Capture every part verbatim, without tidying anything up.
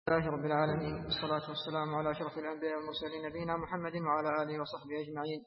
الله رب العالمين، والصلاة والسلام على أشرف الأنبياء والمرسلين نبينا محمد وعلى آله وصحبه أجمعين.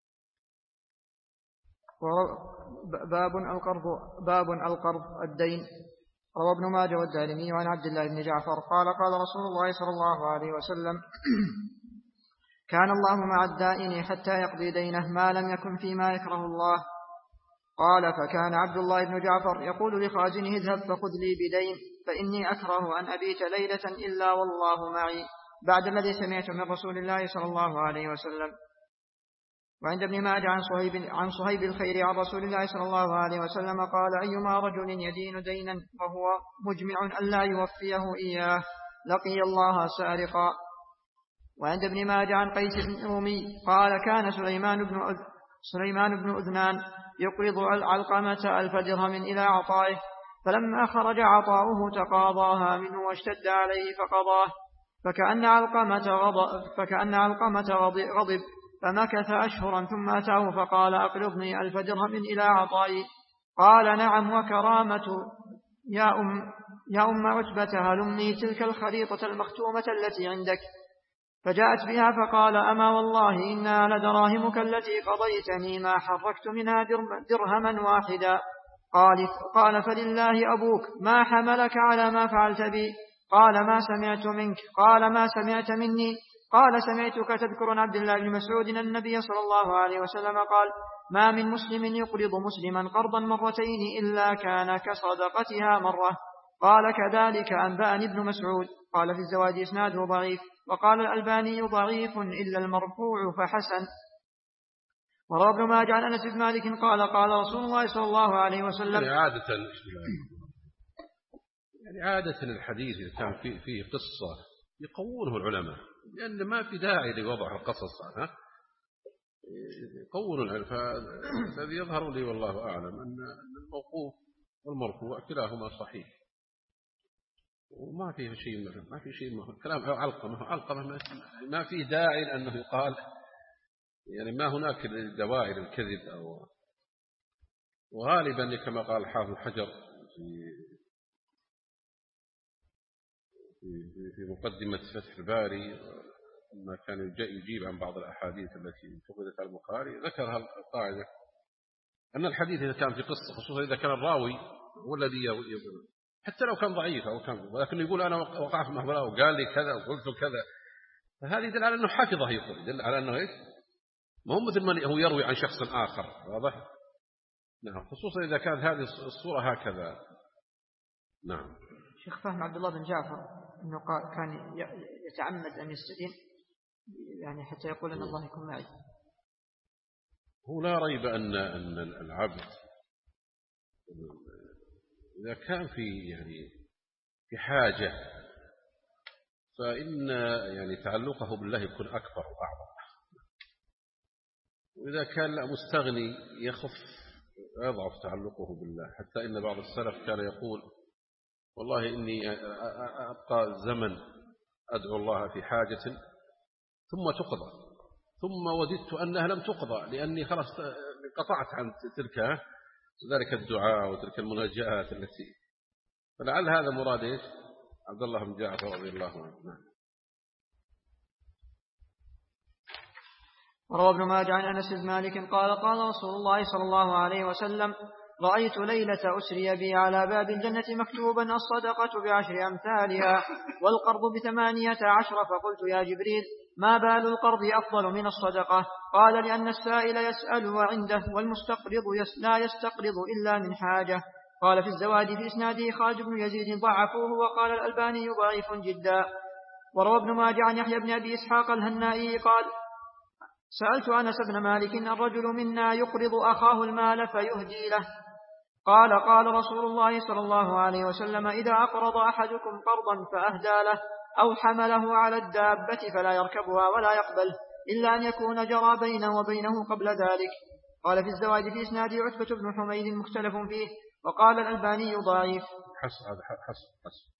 باب القرض باب القرض الدين. روى ابن ماجه والدارمي عن عبد الله بن جعفر قال قال رسول الله صلى الله عليه وسلم: كان الله مع الدائن حتى يقضي دينه ما لم يكن فيما يكره الله. قال: فكان عبد الله بن جعفر يقول لخازنه: اذهب فخذ لي بدين، فإني أكره أن أبيت ليلة إلا والله معي، بعد الذي سمعت من رسول الله صلى الله عليه وسلم. وعند ابن ماجه عن صهيب, عن صهيب الخير عن رسول الله صلى الله عليه وسلم قال: أيما رجل يدين دينا وهو مجمع أن لا يوفيه إياه لقي الله سارقا. وعند ابن ماجه عن قيس بن رومي قال: كان سليمان بن أذ... سليمان بن أذنان يقرض علقمة ألف درهم إلى عطائه، فلما خرج عطاؤه تقاضاها منه واشتد عليه فقضاه، فكأن علقمة غضب, فكأن علقمة غضب فمكث أشهرا ثم أتاه فقال: أقرضني ألف درهم إلى عطائي. قال: نعم وكرامة يا أم, يا أم عتبة، هلمني تلك الخريطة المختومة التي عندك. فجاءت بها فقال: أما والله إنها لدراهمك التي قضيتني ما حركت منها درهما واحدا. قال, قال: فلله أبوك، ما حملك على ما فعلت بي؟ قال: ما سمعت منك. قال: ما سمعت مني؟ قال: سمعتك تذكر عن عبد الله بن مسعود أن النبي صلى الله عليه وسلم قال: ما من مسلم يقرض مسلما قرضا مرتين إلا كان كصدقتها مرة. قال: كذلك أنبأني ابن مسعود. قال في الزواج إسناده ضعيف، وقال الألباني ضعيف إلا المرفوع فحسن. وروى ابن ماجه عن أنس بن مالك قال: قال رسول الله صلى الله عليه وسلم: يعني عادة يعني عادة الحديث إذا كان فيه, فيه قصة يقوونه العلماء، لأن ما في داعي لوضع القصص ها يقوون العلم. فالذي يظهر لي والله أعلم أن الموقوف والمرفوع كلاهما صحيح، وما فيه شيء ما في شيء مهم. كلام علقمة علقمة ما فيه داعي لأنه يقال، يعني ما هناك دواعي للكذب. أو وغالبا كما قال حافظ حجر في في في مقدمة فتح الباري لما كان يجيب عن بعض الأحاديث التي فقدت على البخاري، ذكر القاعدة أن الحديث إذا كان في قصة، خصوصا إذا كان الراوي هو الذي يقول، حتى لو كان ضعيف أو كان، ولكن يقول أنا وقعت في محضره وقال لي كذا وقلت كذا، فهذه يدل على أنه حافظه، يقول يدل على أنه إيش، ما هو مثل من هو يروي عن شخص آخر. واضح؟ نعم، خصوصا إذا كانت هذه الصورة هكذا. نعم. شيخ فهم عبد الله بن جعفر أنه كان يتعمد أن يستدين يعني حتى يقول أن الله يكون معي. هو لا ريب أن أن العبد إذا كان في يعني في حاجة فإن يعني تعلقه بالله يكون أكبر وأعظم، وإذا كان لا مستغني يخف يضعف تعلقه بالله. حتى إن بعض السلف كان يقول: والله إني أبقى زمن أدعو الله في حاجة ثم تقضى، ثم وددت أنها لم تقضى لأني خلاص قطعت عن تلك ذلك الدعاء وتلك المناجآت التي، فلعل هذا مراد إيش عبد الله بن جعفر رضي الله عنه. وروى ابن ماجه عن أنس بن مالك قال: قال رسول الله صلى الله عليه وسلم: رأيت ليلة أسري بي على باب الجنة مكتوبا: الصدقة بعشر أمثالها والقرض بثمانية عشر. فقلت: يا جبريل، ما بال القرض أفضل من الصدقة؟ قال: لأن السائل يسأل وعنده، والمستقرض لا يستقرض إلا من حاجة. قال في الزواج في إسناده خالد بن يزيد ضعفوه، وقال الألباني ضعيف جدا. وروى ابن ماجه عن يحيى بن أبي إسحاق الهنائي قال: سألت أنس بن مالك: الرجل منا يقرض أخاه المال فيهدي له؟ قال: قال رسول الله صلى الله عليه وسلم: إذا أقرض أحدكم قرضا فأهدى له أو حمله على الدابة فلا يركبها ولا يقبل إلا أن يكون جرى بينه وبينه قبل ذلك. قال في الزواج في إسناده عتبة بن حميد مختلف فيه، وقال الألباني ضعيف. حسن هذا حسن حسن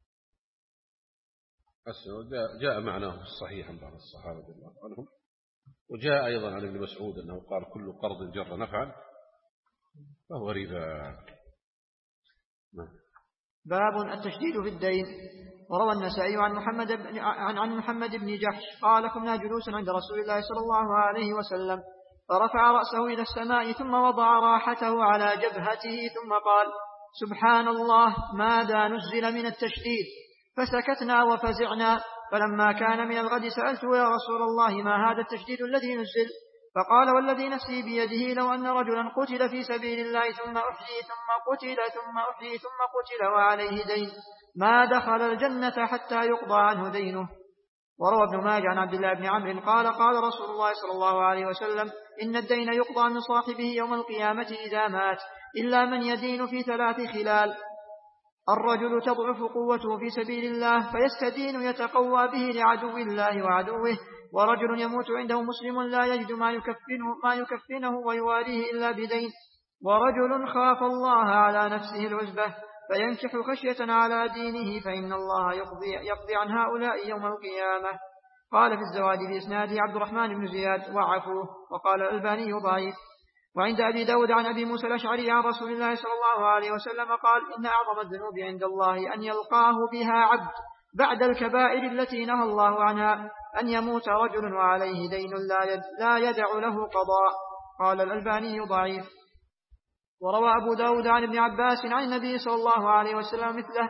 حسن جاء, جاء معناه في الصحيح عن بعض الصحابة رضي الله عنهم، وجاء أيضا عن ابن مسعود أنه قال: كل قرض جر نفعا فهو ربا. باب التشديد في الدين. وروى النسائي عن محمد بن عن, عن محمد بن جحش قال كنا جلوسا عند رسول الله صلى الله عليه وسلم فرفع رأسه إلى السماء ثم وضع راحته على جبهته ثم قال سبحان الله ماذا نزل من التشديد فسكتنا وفزعنا فلما كان من الغد سألته يا رسول الله ما هذا التشديد الذي نزل فقال والذي نفسي بيده لو أن رجلا قتل في سبيل الله ثم أحيي ثم قتل ثم أحيي ثم قتل وعليه دين ما دخل الجنة حتى يقضى عنه دينه. وروى ابن ماجه عن عبد الله بن عمرو قال قال رسول الله صلى الله عليه وسلم إن الدين يقضى من صاحبه يوم القيامة إذا مات إلا من يدين في ثلاث خلال: الرجل تضعف قوته في سبيل الله فيستدين يتقوى به لعدو الله وعدوه، ورجل يموت عنده مسلم لا يجد ما يكفنه, ما يكفنه ويواريه إلا بدين، ورجل خاف الله على نفسه العزبة فينكح خشية على دينه فإن الله يقضي, يقضي عن هؤلاء يوم القيامة. قال في الزواج بإسناده عبد الرحمن بن زياد وعفوه، وقال الألباني ضعيف. وعند أبي داود عن أبي موسى الأشعري عن رسول الله صلى الله عليه وسلم قال إن أعظم الذنوب عند الله أن يلقاه بها عبد بعد الكبائر التي نهى الله عنها أن يموت رجل وعليه دين لا يدع له قضاء. قال الألباني ضعيف. وروى أبو داود عن ابن عباس عن النبي صلى الله عليه وسلم مثله: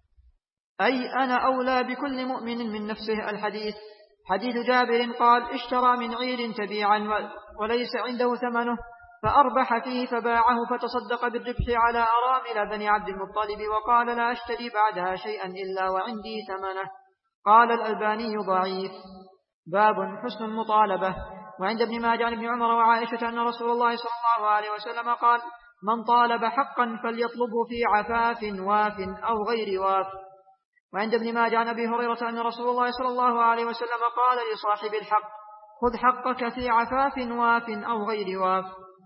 أي أنا أولى بكل مؤمن من نفسه. الحديث. حديث جابر قال اشترى من عير تبيعا وليس عنده ثمنه فأربح فيه فباعه فتصدق بالربح على أرامل بني عبد المطلب وقال لا أشتري بعدها شيئا إلا وعندي ثمنه. قال الألباني ضعيف. باب حسن المطالبة. وعند ابن ماجه عن ابن عمر وعائشة أن رسول الله صلى الله عليه وسلم قال من طالب حقا فليطلبه في عفاف واف أو غير واف. وعند ابن ماجه عن أبي هريرة أن رسول الله صلى الله عليه وسلم قال لصاحب الحق خذ حقك في عفاف واف أو غير واف.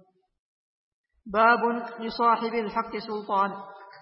باب لصاحب الحق سلطان.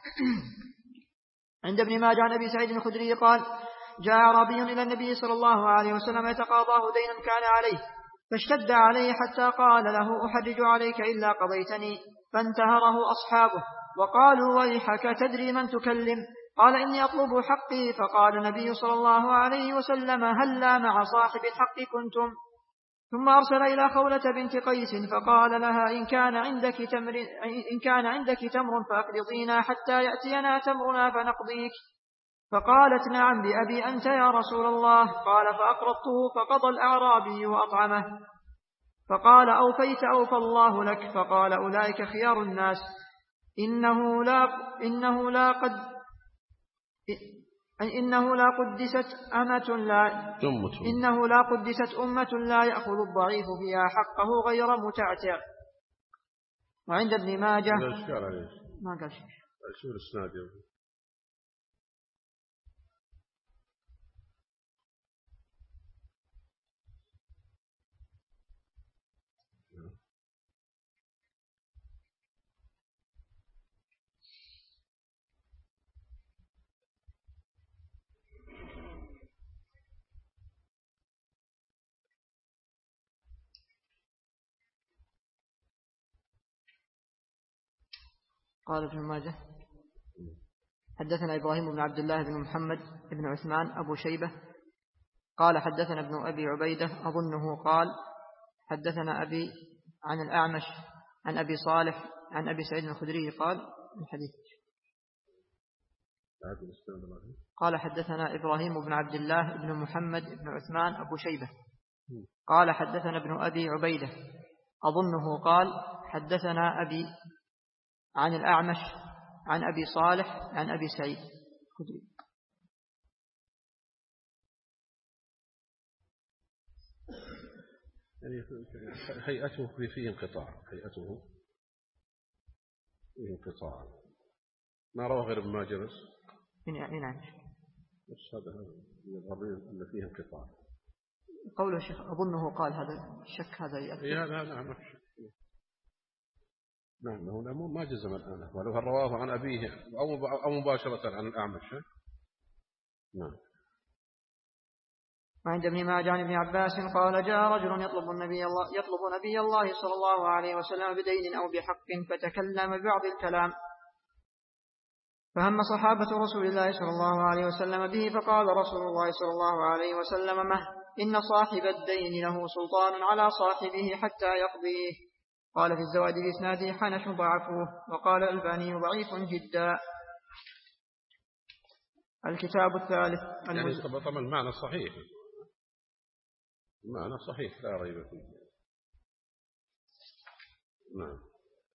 عند ابن ماجه عن أبي سعيد الخدري قال جاء أعرابي إلى النبي صلى الله عليه وسلم يتقاضاه دينا كان عليه فاشتد عليه حتى قال له أحرج عليك إلا قضيتني، فانتهره أصحابه وقالوا ويحك تدري من تكلم؟ قال إني أطلب حقي. فقال النبي صلى الله عليه وسلم هلا مع صاحب الحق كنتم؟ ثم أرسل إلى خولة بنت قيس فقال لها إن كان عندك تمر, إن كان عندك تمر فأقرضينا حتى يأتينا تمرنا فنقضيك. فقالت نعم بأبي أنت يا رسول الله. قال فأقرضته فقضى الأعرابي وأطعمه. فقال أوفيت أوفى الله لك. فقال أولئك خيار الناس إنه لا, إنه لا قد إنه لا قدست أمة لا إنه لا قدست أمة لا يأخذ الضعيف فيها حقه غير متعتع. وعند ابن ماجه ما قال شيء شو الإسناد يا قال ابن ماجه حدثنا إبراهيم بن عبد الله بن محمد بن عثمان أبو شيبة قال حدثنا ابن أبي عبيدة أظنه قال حدثنا أبي عن الأعمش عن أبي صالح عن أبي سعيد الخدري قال الحديث. قال حدثنا إبراهيم بن عبد الله بن محمد بن عثمان أبو شيبة قال حدثنا ابن أبي عبيدة أظنه قال حدثنا أبي عن الأعمش عن أبي صالح عن أبي سعيد الخدري. يعني هيئته فيه انقطاع هيئته فيه انقطاع ما روى غير ابن ماجه بس نعم بس هذا يظهر أن فيه انقطاع. قوله الشيخ أظنه قال هذا الشك هذا يأتي لا لا لا نعم هنا ما جزم الآن ولو رواه عن أبيه أو مباشرة عن الأعمش. نعم. وعند ابن ماجه عن ابن عباس قال جاء رجل يطلب النبي الله يطلب نبي الله صلى الله عليه وسلم بدين أو بحق فتكلم ببعض الكلام فهم صحابة رسول الله صلى الله عليه وسلم به، فقال رسول الله صلى الله عليه وسلم: مه إن صاحب الدين له سلطان على صاحبه حتى يقضيه. قال في الزواد بإسناده حنش ضعفوه، وقال الألباني ضعيف جدا. الكتاب الثالث يعني طبعا المعنى صحيح، المعنى صحيح لا ريب فيه. نعم.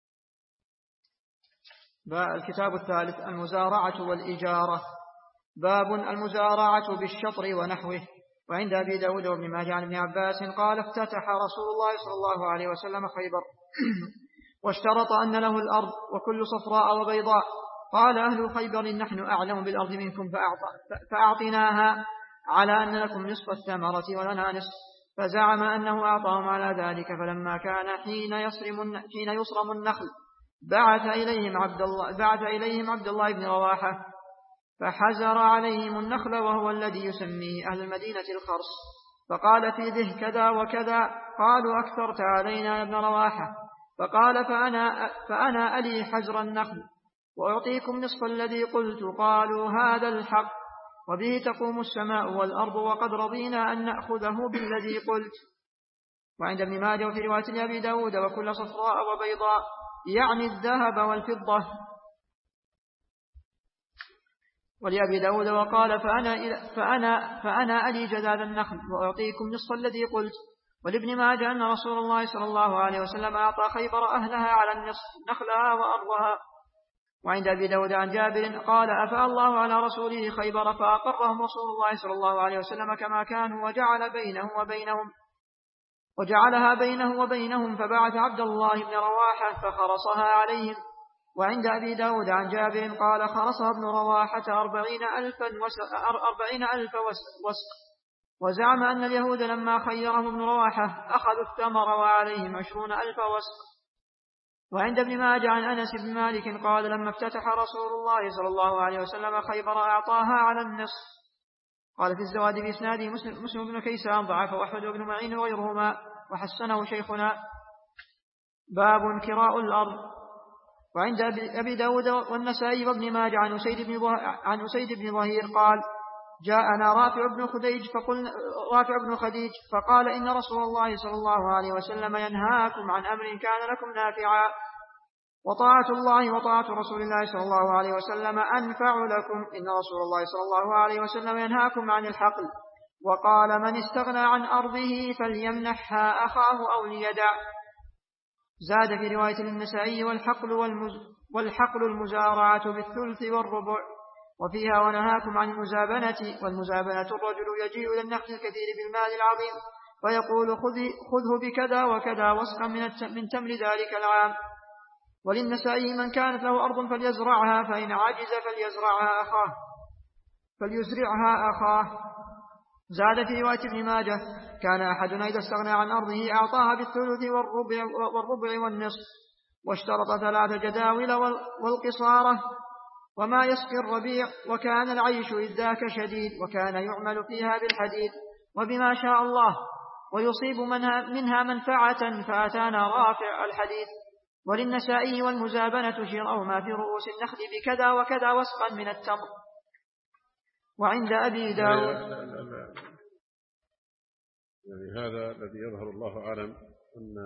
الكتاب الثالث المزارعة والإجارة. باب المزارعة بالشطر ونحوه. وعند أبي داود وابن ماجه عن ابن عباس قال: افتتح رسول الله صلى الله عليه وسلم خيبر واشترط أن له الأرض وكل صفراء وبيضاء. قال أهل خيبر: نحن أعلم بالأرض منكم فأعطناها على أن لكم نصف الثمرة ولنا نصف. فزعم أنه أعطاهم على ذلك. فلما كان حين يصرم, حين يصرم النخل بعث إليهم عبد الله, بعث إليهم عبد الله بن رواحة فحزر عليهم النخل، وهو الذي يسميه أهل المدينة الخرص، فقال في ذه كذا وكذا. قالوا: أكثرت علينا يا ابن رواحة. فقال: فأنا, فأنا ألي حزر النخل وأعطيكم نصف الذي قلت. قالوا: هذا الحق، وبه تقوم السماء والأرض، وقد رضينا أن نأخذه بالذي قلت. وعند ابن ماجه وفي رواية لأبي داود: وكل صفراء وبيضاء، يعني الذهب والفضة. ولأبي داود: وقال: فأنا, فأنا, فأنا ألي جذاذ النخل وأعطيكم نصف الذي قلت. ولابن ماجه أن رسول الله صلى الله عليه وسلم أعطى خيبر أهلها على النصف، نخلها وأرضها. وعند أبي داود عن جابر قال: أفاء الله على رسوله خيبر فأقرهم رسول الله صلى الله عليه وسلم كما كانوا، وجعل بينه وبينهم وجعلها بينه وبينهم، فبعث عبد الله بن رواحة فخرصها عليهم. وعند أبي داود عن جابر قال: خرصها ابن رواحة أربعين ألفا أربعين ألف وسق. وزعم أن اليهود لما خيرهم ابن رواحة أخذوا الثمر وعليهم عشرون ألف وسق. وعند ابن ماجه عن أنس بن مالك قال: لما افتتح رسول الله صلى الله عليه وسلم خيبر أعطاها على النصف. قال في الزواد بإسناده مسلم, مسلم بن كيسان ضعفه أحمد بن معين وغيرهما وحسنه شيخنا. باب كراء الأرض. وعند أبي داود والنسائي وابن ماجه عن أسيد بن عن أسيد بن ظهير قال: جاءنا رافع بن خديج فقلنا رافع بن خديج فقال: إن رسول الله صلى الله عليه وسلم ينهاكم عن أمر كان لكم نافعا، وطاعة الله وطاعة رسول الله صلى الله عليه وسلم أنفع لكم. إن رسول الله صلى الله عليه وسلم ينهاكم عن الحقل، وقال: من استغنى عن أرضه فليمنحها أخاه أو ليدع. زاد في رواية النسائي: والحقل, والمز والحقل المزارعة بالثلث والربع. وفيها: ونهاكم عن المزابنة. والمزابنة الرجل يجيء إلى النخل الكثير بالمال العظيم ويقول: خذه بكذا وكذا وسقا من تمر ذلك العام. وللنسائي: من كانت له أرض فليزرعها، فإن عجز فليزرعها أخاه فليزرعها أخاه. زاد في رواية ابن ماجه: كان أحدنا إذا استغنى عن أرضه أعطاها بالثلث والربع, والربع والنصف، واشترط ثلاث جداول والقصارة وما يسقي الربيع. وكان العيش إذ ذاك شديد، وكان يعمل فيها بالحديد وبما شاء الله، ويصيب منها, منها منفعة. فأتانا رافع الحديث. وللنسائي: والمزابنة شراؤهما في رؤوس النخل بكذا وكذا وسقا من التمر. وعند أبي داود يعني هذا الذي يظهر الله أعلم أن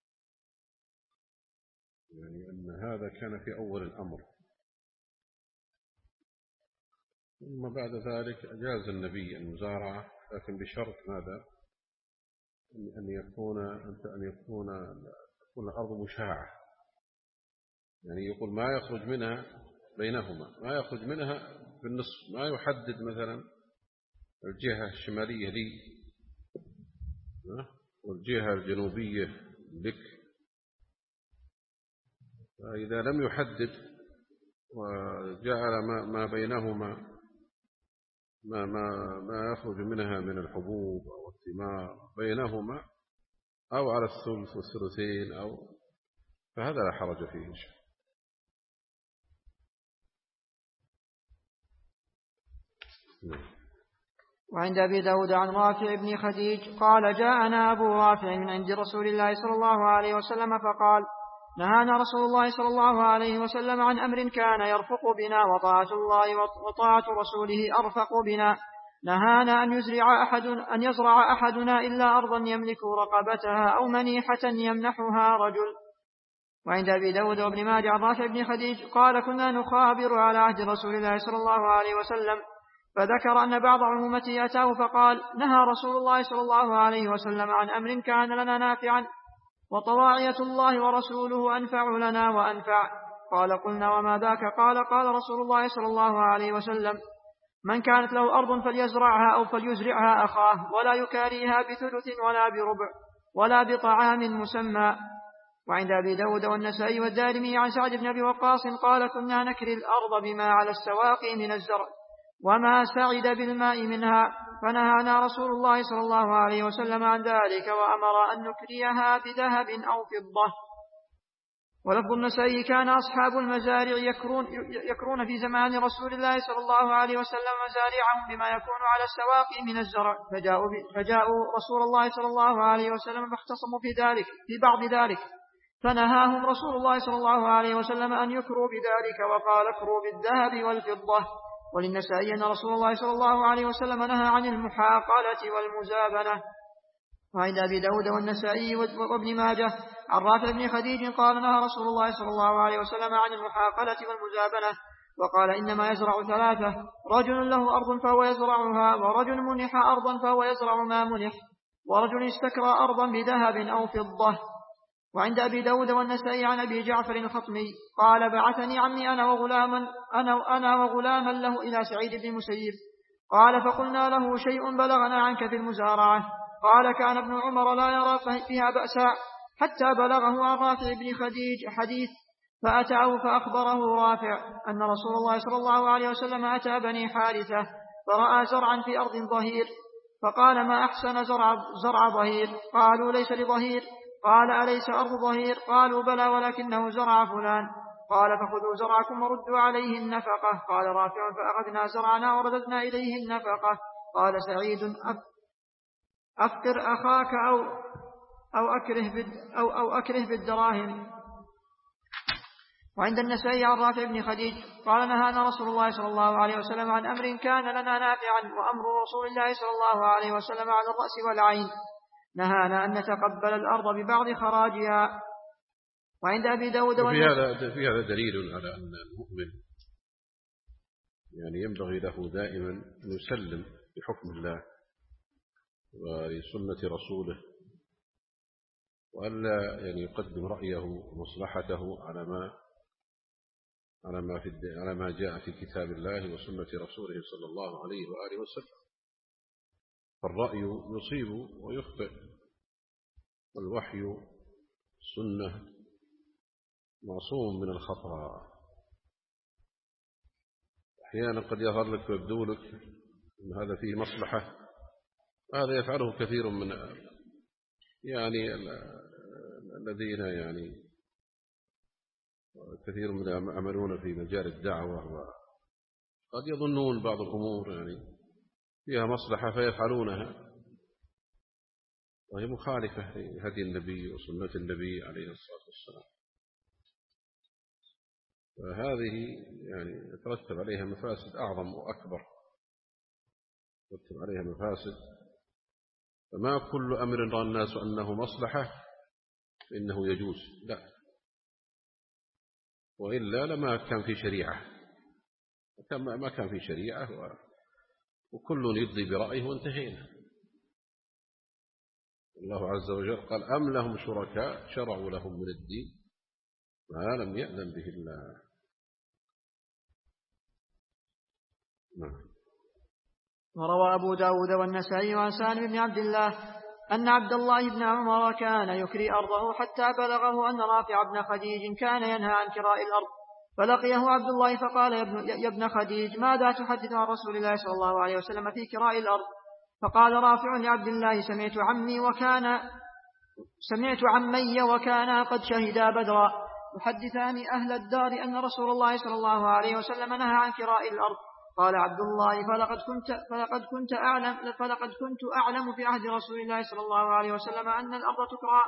يعني أن هذا كان في أول الأمر، ثم بعد ذلك أجاز النبي المزارعة، لكن بشرط ماذا؟ أن يكون أن يكون تكون الأرض مشاعة، يعني يقول ما يخرج منها بينهما، ما يخرج منها بالنصف، ما يحدد مثلا الجهة الشمالية لي والجهة الجنوبية لك. فإذا لم يحدد وجعل ما بينهما ما, ما, ما يخرج منها من الحبوب أو الثمار بينهما أو على الثلث والثلثين أو فهذا لا حرج فيه إن شاء. وعند أبي داود عن رافع بن خديج قال: جاءنا أبو رافع من عند رسول الله صلى الله عليه وسلم فقال: نهانا رسول الله صلى الله عليه وسلم عن أمر كان يرفق بنا وطاعة الله وطاعة رسوله أرفق بنا. نهانا أن يزرع أحد أن يزرع أحدنا إلا أرضا يملك رقبتها أو منيحة يمنحها رجل. وعند أبي داود وابن ماجه عن رافع بن خديج قال كنا نخابر على عهد رسول الله صلى الله عليه وسلم فذكر أن بعض عمومته أتاه فقال نهى رسول الله صلى الله عليه وسلم عن أمر كان لنا نافعا وطواعية الله ورسوله أنفع لنا وأنفع. قال قلنا وما ذاك؟ قال قال رسول الله صلى الله عليه وسلم من كانت له أرض فليزرعها أو فليزرعها أخاه ولا يكاريها بثلث ولا بربع ولا بطعام مسمى. وعند أبي داود والنسائي والدارمي عن سعد بن أبي وقاص قال كنا نكري الأرض بما على السواقي من الزرع وما سعد بالماء منها فنهانا رسول الله صلى الله عليه وسلم عن ذلك وأمر أن نكريها بذهب أو فضة. ولفظ النسائي كان أصحاب المزارع يكرون, يكرون في زمان رسول الله صلى الله عليه وسلم مزارعهم بما يكون على السواقي من الزرع فجاءوا, فجاءوا رسول الله صلى الله عليه وسلم فاختصموا في ذلك في بعض ذلك فنهاهم رسول الله صلى الله عليه وسلم أن يكروا بذلك وقال اكروا بالذهب والفضة. وللنسائي أن رسول الله صلى الله عليه وسلم نهى عن المحاقلة والمزابنة. وعند أبي داود والنسائي وابن ماجه عن رافع بن خديج قال نهى رسول الله صلى الله عليه وسلم عن المحاقلة والمزابنة وقال إنما يزرع ثلاثة رجل له أرض فهو يزرعها ورجل منح أرضا فهو يزرع ما منح ورجل استكرى أرضا بذهب أو فضة. وعند أبي داود والنسائي عن أبي جعفر الخطمي قال بعثني عمي أنا وغلاما أنا, أنا وغلاما له إلى سعيد بن مسيب قال فقلنا له شيء بلغنا عنك في المزارعة قال كان ابن عمر لا يرى فيها بأسا حتى بلغه عن رافع بن خديج حديث فأتاه فأخبره رافع أن رسول الله صلى الله عليه وسلم أتى بني حارثة فرأى زرعا في أرض ظهير فقال ما أحسن زرع, زرع ظهير قالوا ليس لظهير قال أليس أرض ظهير قالوا بلى ولكنه زرع فلان قال فخذوا زرعكم وردوا عليه النفقة قال رافع فأخذنا زرعنا ورددنا إليه النفقة. قال سعيد أفقر أخاك أو, أو, أكره, أو, أو أكره بالدراهم. وعند النسائي عن رافع بن خديج قال نهانا رسول الله صلى الله عليه وسلم عن أمر كان لنا نافعا وأمر رسول الله صلى الله عليه وسلم على الرأس والعين نهانا أن نتقبل الأرض ببعض خراجها. وعند أبي داود في هذا, في هذا دليل على أن المؤمن يعني ينبغي له دائما أن يسلم بحكم الله ولسنة رسوله وألا يعني يقدم رأيه ومصلحته على ما على ما في على ما جاء في كتاب الله وسنة رسوله صلى الله عليه وآله وسلم. فالرأي يصيب ويخطئ والوحي السنة معصوم من الخطأ. أحيانا قد يظهر لك ويبدو لك أن هذا فيه مصلحة هذا يفعله كثير من يعني الذين يعني كثير من يعملون في مجال الدعوة وقد يظنون بعض الأمور يعني فيها مصلحة فيفعلونها وهي مخالفة لهدي النبي وسنة النبي عليه الصلاة والسلام. فهذه يعني يترتب عليها مفاسد أعظم وأكبر يترتب عليها مفاسد. فما كل أمر رأى الناس أنه مصلحة فإنه يجوز لا وإلا لما كان في شريعة ما كان في شريعة وكل يضي برأيه وانتهينا. الله عز وجل قال أم لهم شركاء شرعوا لهم من الدين ما لم يأذن به الله. نعم. وروى أبو داود والنسائي عن سالم بن عبد الله أن عبد الله بن عمر كان يكري أرضه حتى بلغه أن رافع بن خديج كان ينهى عن كراء الأرض فلقيه عبد الله فقال يا ابن خديج ماذا تحدث عن رسول الله صلى الله عليه وسلم في كراء الأرض؟ فقال رافع لعبد الله سمعت عمي وكان سمعت عمي وكان قد شهدا بدرا يحدثان أهل الدار أن رسول الله صلى الله عليه وسلم نهى عن كراء الأرض. قال عبد الله فلقد كنت فلقد كنت أعلم فلقد كنت أعلم في عهد رسول الله صلى الله عليه وسلم أن الأرض تكرى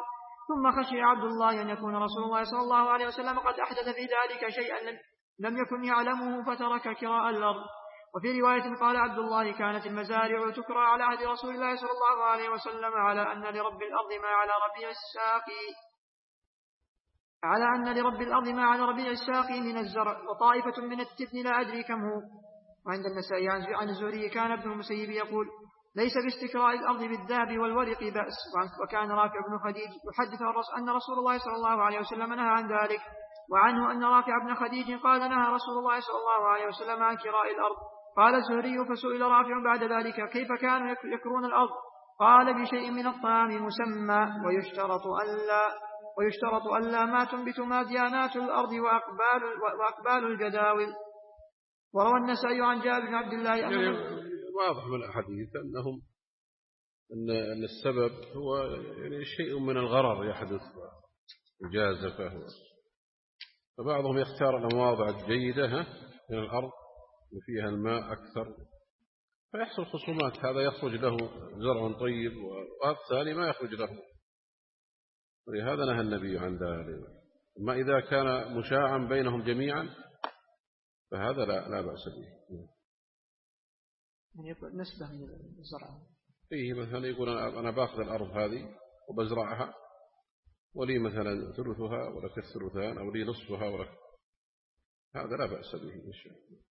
ثم خشي عبد الله أن يكون رسول الله صلى الله عليه وسلم قد أحدث في ذلك شيئا لم, لم يكن يعلمه فترك كراء الأرض. وفي رواية قال عبد الله كانت المزارع تكرى على عهد رسول الله صلى الله عليه وسلم على أن لرب الأرض ما على ربيع الساقي على أن لرب الأرض ما على ربيع الساقي من الزرع وطائفة من التبن لا أدري كم هو. وعند النسائي عن الزهري كان ابن المسيب يقول ليس باستكراء الأرض بالذهب والورق بأس. وكان رافع بن خديج يحدث أن رسول الله صلى الله عليه وسلم نهى عن ذلك. وعنه أن رافع بن خديج قال نهى رسول الله صلى الله عليه وسلم عن كراء الأرض. قال الزهري فسئل رافع بعد ذلك كيف كانوا يكرون الأرض؟ قال بشيء من الطعام مسمى ويشترط ألا ويشترط ألا ما تنبت ماديانات الأرض وأقبال, وأقبال الجداول. وروى النسائي عن جابر بن عبد الله يعني واضح من الحديث أنهم أن السبب هو يعني شيء من الغرر يحدث وجازفه. فبعضهم يختار المواضع الجيدة من الأرض وفيها الماء أكثر فيحصل خصومات، هذا يخرج له زرع طيب والثاني ما يخرج له، ولهذا نهى النبي عن ذلك. أما إذا كان مشاعا بينهم جميعا فهذا لا, لا بأس به. يعني يكون نسبة من الزرع فيه مثلا يقول أنا باخذ الأرض هذه وبزرعها ولي مثلا ثلثها ولك الثلثان أو لي نصفها ولك، هذا لا بأس به إن شاء الله.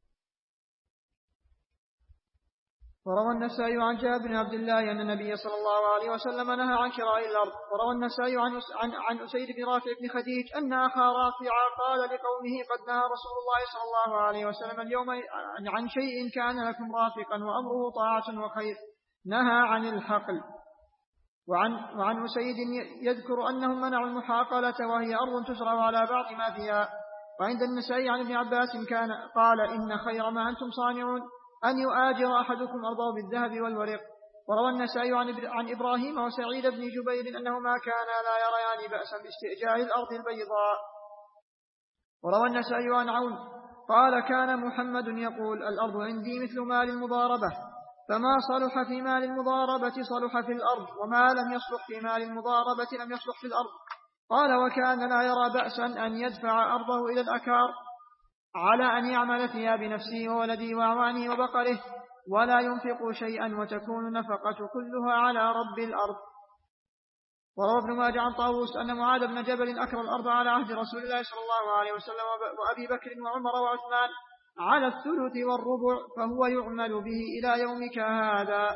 وروى النسائي عن جابر بن عبد الله أن النبي صلى الله عليه وسلم نهى عن شراء الأرض. وروى النسائي عن عن عن أسيد بن رافع بن خديج أن أخا رافع قال لقومه قد نهى رسول الله صلى الله عليه وسلم اليوم عن شيء كان لكم رافقا وأمره طاعة وخير، نهى عن الحقل. وعن وعن أسيد يذكر أنهم منعوا المحاقلة وهي أرض تزرع على بعض ما فيها. وعند النسائي عن ابن عباس كان قال إن خير ما أنتم صانعون أن يؤاجر أحدكم أرضه بالذهب والورق. وروى النسائي عن إبراهيم وسعيد بن جبير أنهما كانا لا يريان بأسا باستئجار الأرض البيضاء. وروى النسائي عن عون قال كان محمد يقول الأرض عندي مثل مال المضاربة، فما صلح في مال المضاربة صلح في الأرض، وما لم يصلح في مال المضاربة لم يصلح في الأرض. قال وكان لا يرى بأسا أن يدفع أرضه إلى الأكار على أن يعمل فيها بنفسه وولده وأعوانه وبقره ولا ينفق شيئا وتكون النفقة كلها على رب الأرض. وروى ابن ماجه عن طاووس أن معاذ بن جبل أكر الأرض على عهد رسول الله صلى الله عليه وسلم وأبي بكر وعمر وعثمان على الثلث والربع، فهو يعمل به إلى يومك هذا.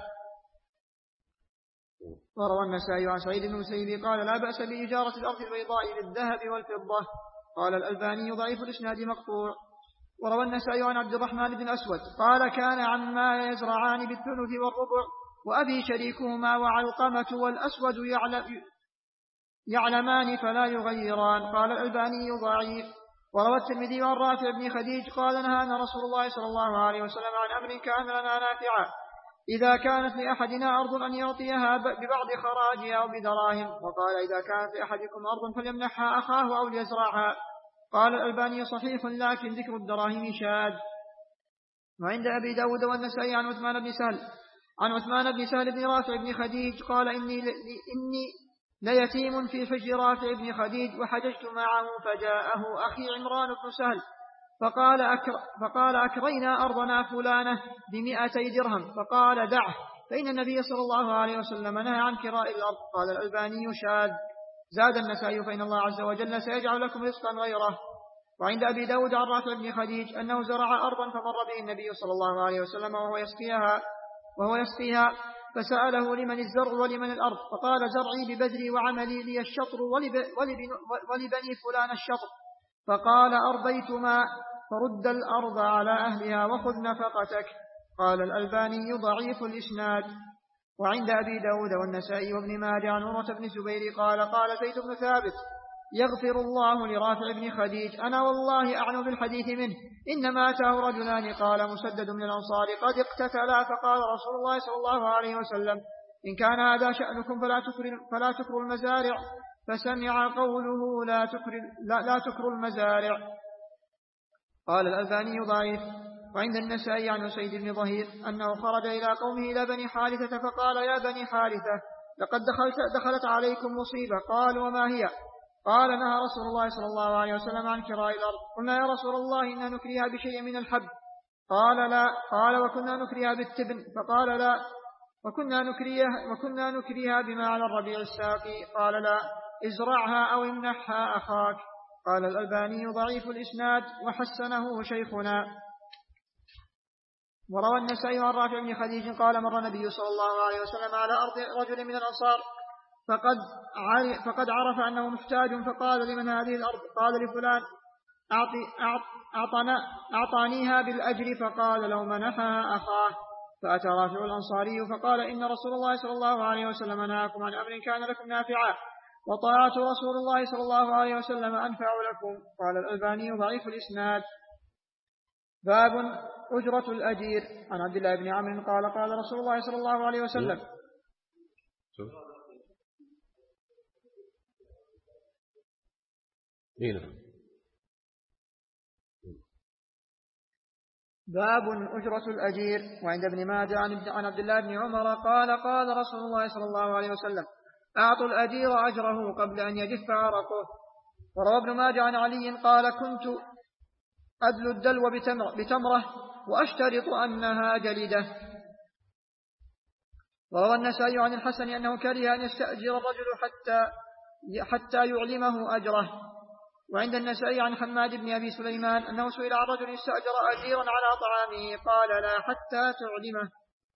وروى النسائي عن سعيد بن المسيب قال لا بأس بإجارة الأرض البيضاء بالذهب والفضة. قال الألباني ضعيف الإسناد مقطوع. وروى النسائي عن عبد الرحمن بن أسود قال كان عما يزرعان بالثلث والربع وأبي شريكهما وعلقمة والأسود يعلم يعلمان فلا يغيران. قال الألباني ضعيف. وروى الترمذي عن رافع بن خديج قال نهانا رسول الله صلى الله عليه وسلم عن أمر كان لنا نافعا إذا كانت لأحدنا أرض أن يعطيها ببعض خراجها أو بدراهم، وقال إذا كانت لأحدكم أرض فليمنحها أخاه أو ليزرعها. قال الألباني صحيح لكن ذكر الدراهم شاذ. وعند أبي داود والنسائي عن عثمان بن سهل عن عثمان بن سهل بن رافع بن خديج قال إني, إني ليتيم في حجر رافع بن خديج وحججت معه فجاءه أخي عمران بن سهل فقال, أكر فقال أكرينا أرضنا فلانة بمئتي درهم، فقال دعه فإن النبي صلى الله عليه وسلم نهى عن كراء الأرض. قال الألباني شاذ. زاد النسائي فإن الله عز وجل سيجعل لكم رزقا غيره. وعند أبي داود عن رافع بن خديج أنه زرع أرضا فمر به النبي صلى الله عليه وسلم وهو يسقيها, وهو يسقيها فسأله لمن الزرع ولمن الأرض، فقال زرعي ببذري وعملي لي الشطر ولب ولبني فلان الشطر، فقال أرضيتما فرد الأرض على أهلها وخذ نفقتك. قال الألباني ضعيف الإسناد. وعند أبي داود والنسائي وابن ماجه عن عروة بن الزبير قال قال زيد بن ثابت يغفر الله لرافع بن خديج أنا والله أعلم بالحديث منه، إنما أتاه رجلان قال مسدد من الأنصار قد اقتتلا، فقال رسول الله صلى الله عليه وسلم إن كان هذا شأنكم فلا تكروا فلا تكروا المزارع، فسمع قوله لا تكروا لا, لا تكروا المزارع. قال الألباني ضعيف. وعند النسائي عن سيد بن ظهير أنه خرج إلى قومه إلى بني حارثة فقال يا بني حارثة لقد دخلت, دخلت عليكم مصيبة. قالوا وما هي؟ قال نهى رسول الله صلى الله عليه وسلم عن كراء الأرض. قلنا يا رسول الله إنا نكريها بشيء من الحب. قال لا. قال وكنا نكريها بالتبن. فقال لا. وكنا نكريها, وكنا نكريها بما على الربيع الساقي. قال لا. ازرعها أو امنحها أخاك. قال الألباني ضعيف الإسناد وحسنه شيخنا. وروى النسائي عن رافع بن خديج قال مر النبي صلى الله عليه وسلم على أرض رجل من الأنصار فقد فقد عرف أنه محتاج فقال لمن هذه الأرض؟ قال لفلان. أعطي أعطنا أعطانيها بالأجر. فقال لو منحها أخاه. فأتى رافع الأنصاري فقال إن رسول الله صلى الله عليه وسلم نهاكم عن أمر كان لكم نافعا وطاعة رسول الله صلى الله عليه وسلم أنفع لكم. قال الألباني ضعيف الإسناد. باب أجرة الأجير. عن عبد الله بن عمرو قال قال رسول الله صلى الله عليه وسلم باب أجرة الأجير. وعند ابن ماجه عن عبد الله بن عمر قال قال رسول الله صلى الله عليه وسلم أعطوا الأجير أجره قبل أن يجف عرقه. وروى ابن ماجه عن علي قال كنت أدل الدلو بتمرة وأشترط أنها جلدة. وروى النسائي عن الحسن أنه كره أن يستأجر الرجل حتى حتى يعلمه أجره. وعند النسائي عن حماد بن أبي سليمان أنه سئل عن رجل استأجر أجيرا على طعامه قال لا حتى تعلمه.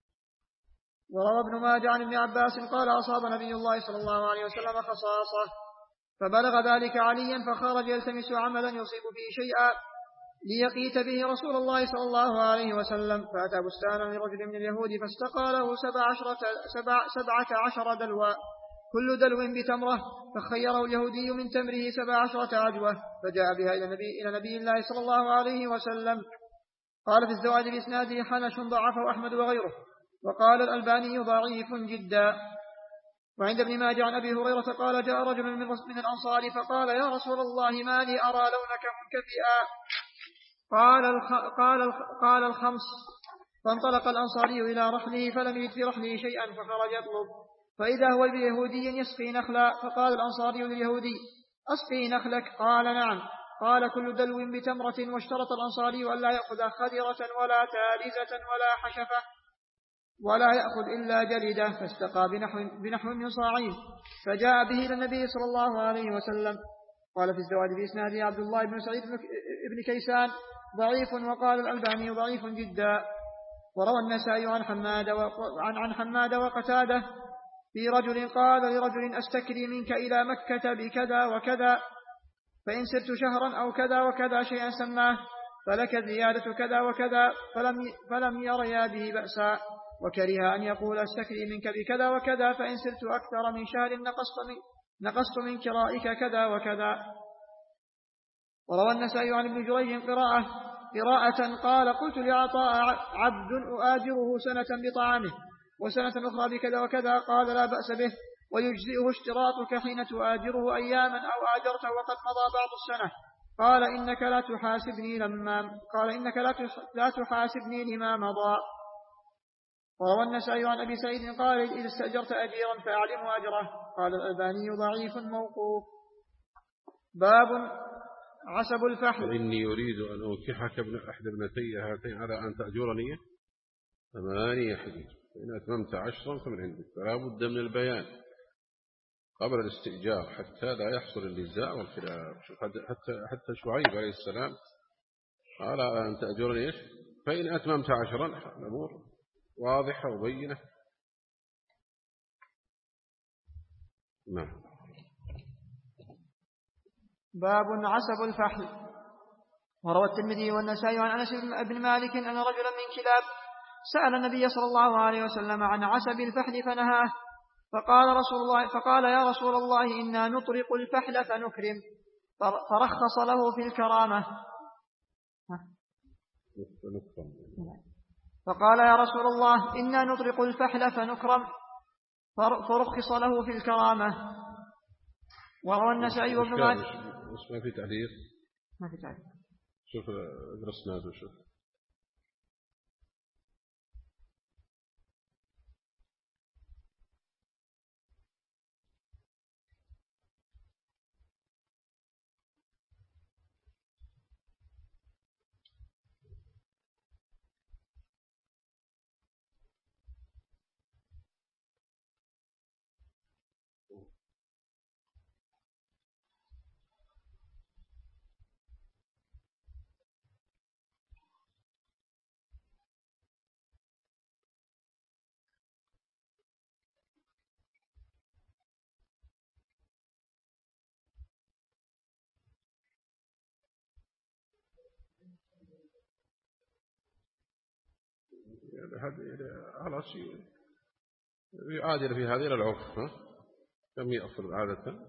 وروى ابن ماجه عن ابن عباس قال أصاب نبي الله صلى الله عليه وسلم خصاصة فبلغ ذلك عليا فخرج يلتمس عملا يصيب فيه شيئا ليقيت به رسول الله صلى الله عليه وسلم. فأتى بستانا لرجل من اليهود فاستقى له سبع عشرة سبع سبعة عشر دلوا كل دلو بتمرة فخيره اليهودي من تمره سبع عشرة عجوة فجاء بها إلى نبي, إلى نبي الله صلى الله عليه وسلم. قال في الزواج بإسناده حنش ضعفه أحمد وغيره. وقال الألباني ضعيف جدا. وعند ابن ماجه عن أبي هريرة قال جاء رجل من الأنصار فقال يا رسول الله ما لي أرى لونك منكفئا. قال الخ... قال الخ... قال الخمس. فانطلق الأنصاري إلى رحله فلم يجد في رحله شيئا فخرج يطلب فإذا هو بيهودي يسقي نخلا. فقال الأنصاري لليهودي أسقي نخلك؟ قال نعم. قال كل دلو بتمرة. واشترط الأنصاري أن لا يأخذ خدرة ولا تالزة ولا حشفة ولا يأخذ إلا جلدة. فاستقى بنحو, بنحو من صاعين فجاء به إلى النبي صلى الله عليه وسلم. قال في الزواج بإسناده عبد الله بن سعيد بن كيسان ضعيف. وقال الألباني ضعيف جدا. وروى النسائي عن حماد وعن عن حماد وقتاده في رجل قال لرجل أستكري منك إلى مكة بكذا وكذا فإن سرت شهرا أو كذا وكذا شيئا سماه فلك زيادة كذا وكذا. فلم, فلم يريا به بأسا. وكره أن يقول أستكري منك بكذا وكذا فإن سرت أكثر من شهر نقصت من, نقصت من كرائك كذا وكذا. وروى النسائي عن ابن جريج قراءة, قراءة قال قلت لعطاء عبد أؤاجره سنة بطعامه وسنة أخرى بكذا وكذا قال لا بأس به ويجزئه اشتراطك حين تؤاجره أياما أو آجرته وقد مضى بعض السنة. قال إنك لا تحاسبني لما قال إنك لا تحاسبني لما مضى. وروى النسائي عن أبي سعيد قال إذا استأجرت أجيرا فأعلمه أجره. قال الألباني ضعيف موقوف. باب عسب الفحل. وإني أريد أن أوكحك ابن أحد ابنتي هاتين على أن تأجرني ثمانية حديث فإن أتممت عشرا فمن عندك. فلا بد من البيان قبل الاستئجار حتى لا يحصل النزاع والخلاف. حتى حتى شعيب عليه السلام قال أن تأجرني إيش؟ فإن أتممت عشرا الأمور واضحة وبينة. نعم. باب عسب الفحل. وروى الترمذي والنسائي عن أنس بن مالك أن رجلا من كلاب سأل النبي صلى الله عليه وسلم عن عسب الفحل فنهاه. فقال رسول الله فقال يا رسول الله إنا نطرق الفحل فنكرم. فرخص له في الكرامة. فقال يا رسول الله إنا نطرق الفحل فنكرم فرخص له في الكرامة. وروى النسائي وابن ماجه. ما في تعليق. ما في تعليق. شوف درسنا هذا شوف. خلاص يعادل في هذه العرف. كم يأخذ عادة؟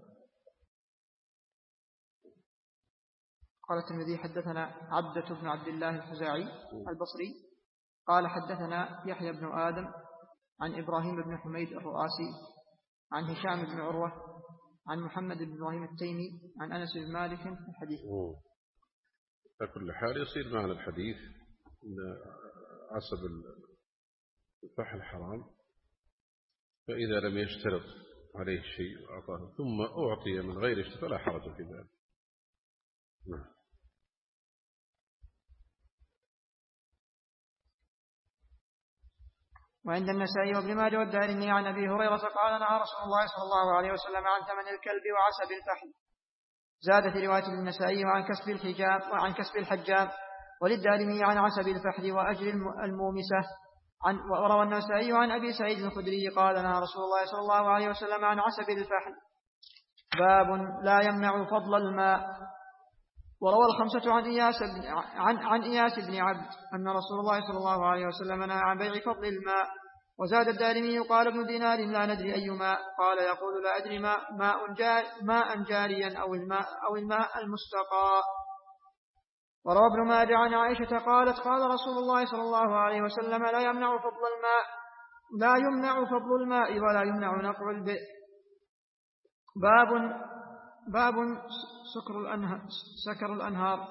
قال الترمذي حدثنا عبدة بن عبد الله الخزاعي البصري قال حدثنا يحيى بن آدم عن إبراهيم بن حميد الرؤاسي عن هشام بن عروة عن محمد بن إبراهيم التيمي عن أنس بن مالك في الحديث. على كل حال يصير معنا الحديث إن عصب الفحل حرام، فإذا لم يشترط عليه شيء وأعطاه ثم أعطي من غير اشتراط فلا حرج في ذلك. نعم. وعند النسائي وابن ماجه والدارمي عن أبي هريرة قال نهى رسول الله صلى الله عليه وسلم عن ثمن الكلب وعسب الفحل. زاد في رواية النسائي وعن كسب الحجاب وعن كسب الحجاب، وللدارمي عن عسب الفحل وأجر المومسة. عن وروى النسائي عن أبي سعيد الخدري قال نهى رسول الله صلى الله عليه وسلم عن عسب الفحل. باب لا يمنع فضل الماء. وروى الخمسة عن إياس بن, عن, عن إياس بن عبد أن رسول الله صلى الله عليه وسلم نهى عن بيع فضل الماء. وزاد الدارمي قال ابن دينار لا ندري أي ماء، قال يقول لا أدري ماء, ماء, جار ماء جاريا أو الماء, أو الماء المستقى. وروى ابن ماجه عن عائشة قالت قال رسول الله صلى الله عليه وسلم لا يمنع فضل الماء لا يمنع فضل الماء ولا يمنع نقع البئر. باب باب سكر الأنهار, سكر الأنهار.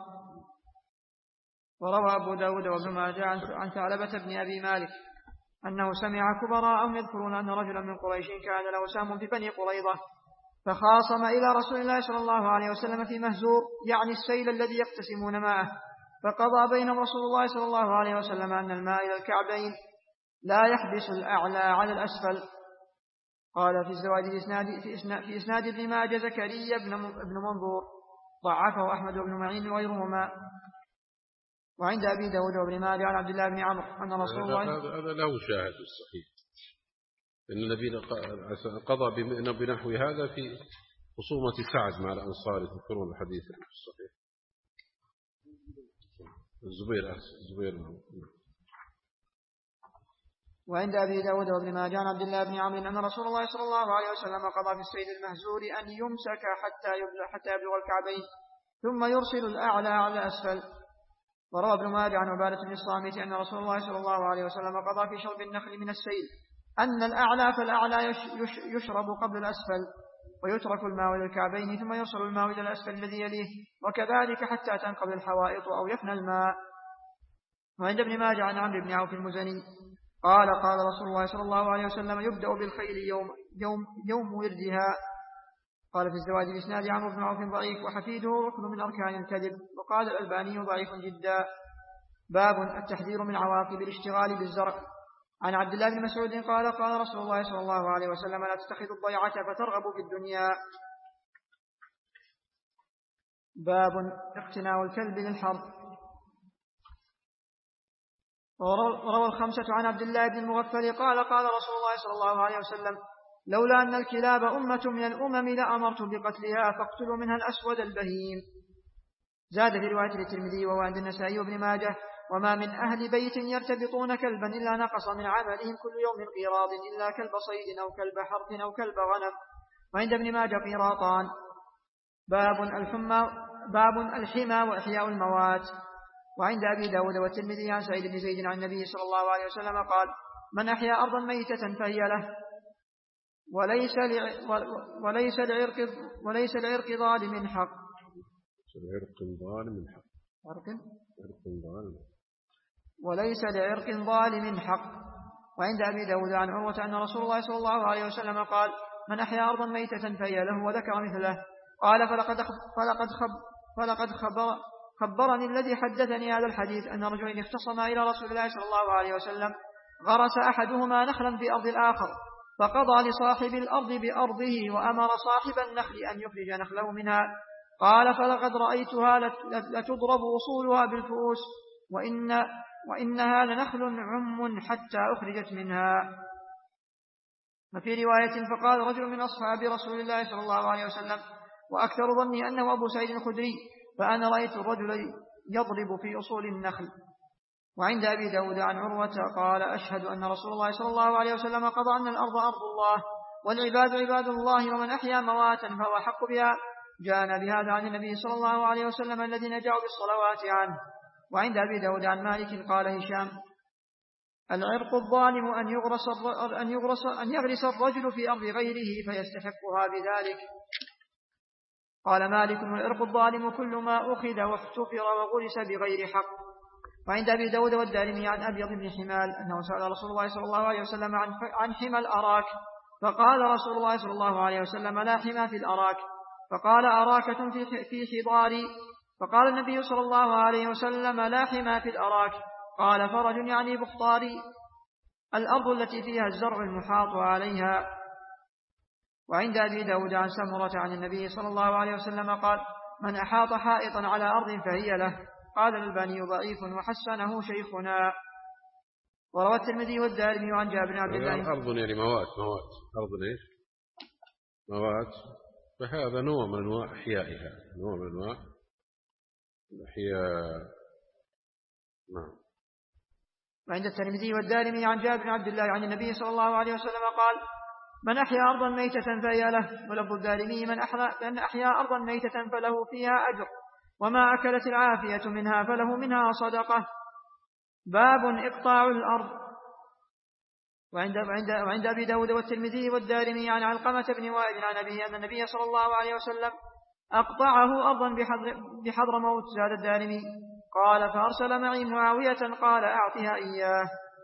وروى أبو داود وابن ماجه عن ثعلبة بن أبي مالك أنه سمع كبراءهم يذكرون أن رجلا من قريش كان له سهم في بني قريظة، فخاصم إلى رسول الله صلى الله عليه وسلم في مهزور، يعني السيل الذي يقتسمون ماءه، فقضى بينهم رسول الله صلى الله عليه وسلم أن الماء إلى الكعبين لا يحبس الأعلى على الأسفل. قال في الزواج في إسناد, في إسناد, في إسناد ابن ماجه زكريا بن منظور ضعفه أحمد بن معين وغيرهما. وعند أبي داود وابن ماجه عن عبد الله بن عمرو أن رسول الله هذا له شاهد الصحيح أن النبي قضى بنحو هذا في خصومة سعد مع الأنصار، تذكرون الحديث الصحيح. الزبير الزبير وعند أبي داود وابن ماجه عن عبد الله بن عمرو أن رسول الله صلى الله عليه وسلم قضى في السيل المهزور أن يمسك حتى يبلغ, حتى يبلغ الكعبين ثم يرسل الأعلى على أسفل. وروى ابن ماجه عن عبادة بن الصامت أن رسول الله صلى الله عليه وسلم قضى في شرب النخل من السيل أن الأعلى فالأعلى يشرب قبل الأسفل ويترك الماء إلى الكعبين ثم يرسل الماء إلى الأسفل الذي يليه، وكذلك حتى تنقضي الحوائط أو يفنى الماء. وعند ابن ماجه عن عمرو بن عوف المزني قال قال رسول الله صلى الله عليه وسلم يبدأ بالخيل يوم, يوم, يوم وردها. قال في الزواج الإسناد عمرو بن عوف ضعيف وحفيده ركن من أركان الكذب، وقال الألباني ضعيف جدا. باب التحذير من عواقب الاشتغال بالزرع. عن عبد الله بن مسعود قال قال رسول الله صلى الله عليه وسلم لا تتخذوا الضيعة فترغبوا في الدنيا. باب اقتناء الكلب للحرب. وروى الخمسة عن عبد الله بن المغفل قال قال رسول الله صلى الله عليه وسلم لولا أن الكلاب أمة من الأمم لأمرت بقتلها فاقتلوا منها الأسود البهيم. زاد في رواية الترمذي وهو عند النسائي وابن ماجه وما من أهل بيت يرتبطون كلبا إلا نقص من عملهم كل يوم قيراط إلا كلب صيد أو كلب حرث أو كلب غنم. وعند ابن ماجه قيراطان. باب الحمى باب الحمى وإحياء الموات. وعند أبي داود والترمذي عن سعيد بن زيد عن النبي صلى الله عليه وسلم قال من أحيا أرضا ميتة فهي له وليس وليس لعرق وليس لعرق ظالم حق. لعرق ظالم حق. وليس لعرق ظالم حق. وعند أبي داود عن عروة أن رسول الله صلى الله عليه وسلم قال من أحيا أرضا ميتة فهي له وذكر مثله. قال فلقد فلقد خب فلقد خبر خبرني الذي حدثني هذا الحديث أن رجلين اختصما إلى رسول الله صلى الله عليه وسلم غرس أحدهما نخلا في أرض الآخر فقضى لصاحب الأرض بأرضه وأمر صاحب النخل أن يخرج نخله منها. قال فلقد رأيتها لتضرب أصولها بالفؤوس وإن وإنها لنخل عم حتى أخرجت منها. وفي رواية فقال رجل من أصحاب رسول الله صلى الله عليه وسلم وأكثر ظني أنه أبو سعيد الخدري فأنا رأيت الرجل يضرب في أصول النخل. وعند أبي داود عن عروة قال أشهد أن رسول الله صلى الله عليه وسلم قضى أن الأرض أرض الله والعباد عباد الله ومن أحيا مواتا فهو حق بها. جاءنا بهذا عن النبي صلى الله عليه وسلم الذين جاءوا بالصلوات عنه. وعند أبي داود عن مالك قال هشام العرق الظالم أن يغرس, أن, يغرس أن يغرس الرجل في أرض غيره فيستحقها بذلك. قال مالك والعرق الظالم كل ما أخذ واحتفر وغرس بغير حق. وعند أبي داود والدارمي عن أبيض بن حمال أنه سأل رسول الله صلى الله عليه وسلم عن, عن حمى الأراك فقال رسول الله صلى الله عليه وسلم لا حمى في الأراك. فقال أراكة في, في حضاري. فقال النبي صلى الله عليه وسلم لا حمى في الأراك. قال فرج يعني بخطاري الأرض التي فيها الزرع المحاط عليها. وعند أبي داود عن سمرة عن النبي صلى الله عليه وسلم قال من أحاط حائطا على أرض فهي له. قال الألباني ضعيف وحسنه شيخنا. وروى الترمذي والدارمي عن جابر بن عبد الله أرض يعني موات موات أرض إيش موات فهذا نوع من أنواع إحيائها نوع من أنواع الإحياء. نعم. وعند الترمذي والدارمي عن جابر بن عبد الله عن النبي صلى الله عليه وسلم قال من أحيا أرضا ميتة فهي له. ولفظ الدارمي من أحيا, من أحيا أرضا ميتة فله فيها أجر وما أكلت العافية منها فله منها صدقة. باب إقطاع الأرض. وعند, وعند, وعند أبي داود والترمذي والدارمي عن علقمة بن وائل عن أبيه أن النبي صلى الله عليه وسلم أقطعه أرضا بحضر, بحضر موت. زاد الدارمي قال فأرسل معي معاوية قال أعطها إياه.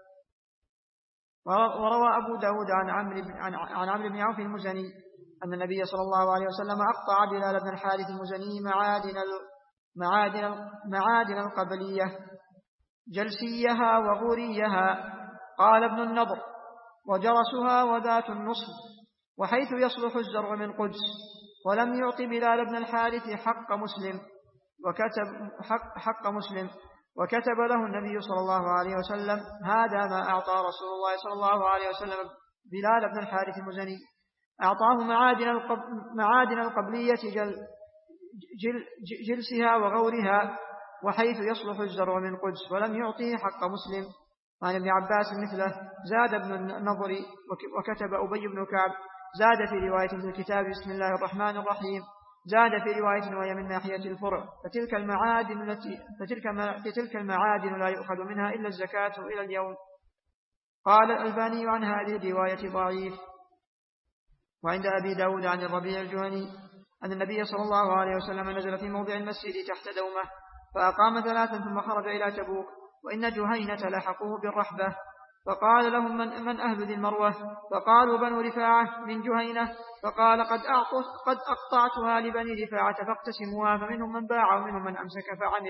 وروى أبو داود عن عمرو عن, عن عمرو بن عوف المزني أن النبي صلى الله عليه وسلم أقطع بلال بن الحارث المزني معادن معادن معادن القبلية جلسيها وغوريها قال ابن النضر وجرسها وذات النصب وحيث يصلح الزرع من قدس. ولم يعط بلال بن الحارث حق مسلم وكتب حق, حق مسلم وكتب له النبي صلى الله عليه وسلم هذا ما أعطى رسول الله صلى الله عليه وسلم بلال بن الحارث المزني. أعطاه معادن, القب معادن القبلية جل جل جلسها وغورها وحيث يصلح الزرع من قدس ولم يعطيه حق مسلم. عن ابن عباس مثله. زاد ابن النضر وكتب أبي بن كعب زاد في رواية في الكتاب بسم الله الرحمن الرحيم. زاد في رواية وهي من ناحية الفرع فتلك المعادن التي فتلك فتلك المعادن لا يؤخذ منها إلا الزكاة إلى اليوم. قال الألباني عن هذه الرواية ضعيف. وعند أبي داود عن الربيع الجهني أن النبي صلى الله عليه وسلم نزل في موضع المسجد تحت دومة فأقام ثلاثا ثم خرج إلى تبوك وإن جهينة لحقوه بالرحبة فقال لهم من, من أهل ذي المروة فقالوا بنو رفاعة من جهينة فقال قد, قد أقطعتها لبني رفاعة فاقتسموها فمنهم من باع ومنهم من أمسك فعمل.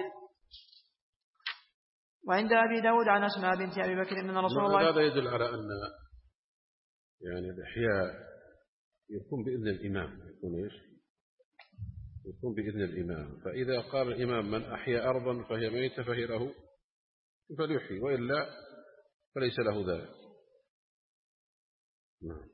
وعند أبي داود عن أسماء بنت أبي بكر من رسول الله. هذا يدل على أن يعني الإحياء يكون بإذن الإمام يكون إيش يكون بإذن الإمام. فإذا قال الإمام من أحيا أرضا فهي ميتة فهي له فليحيي وإلا فليس له ذلك. نعم.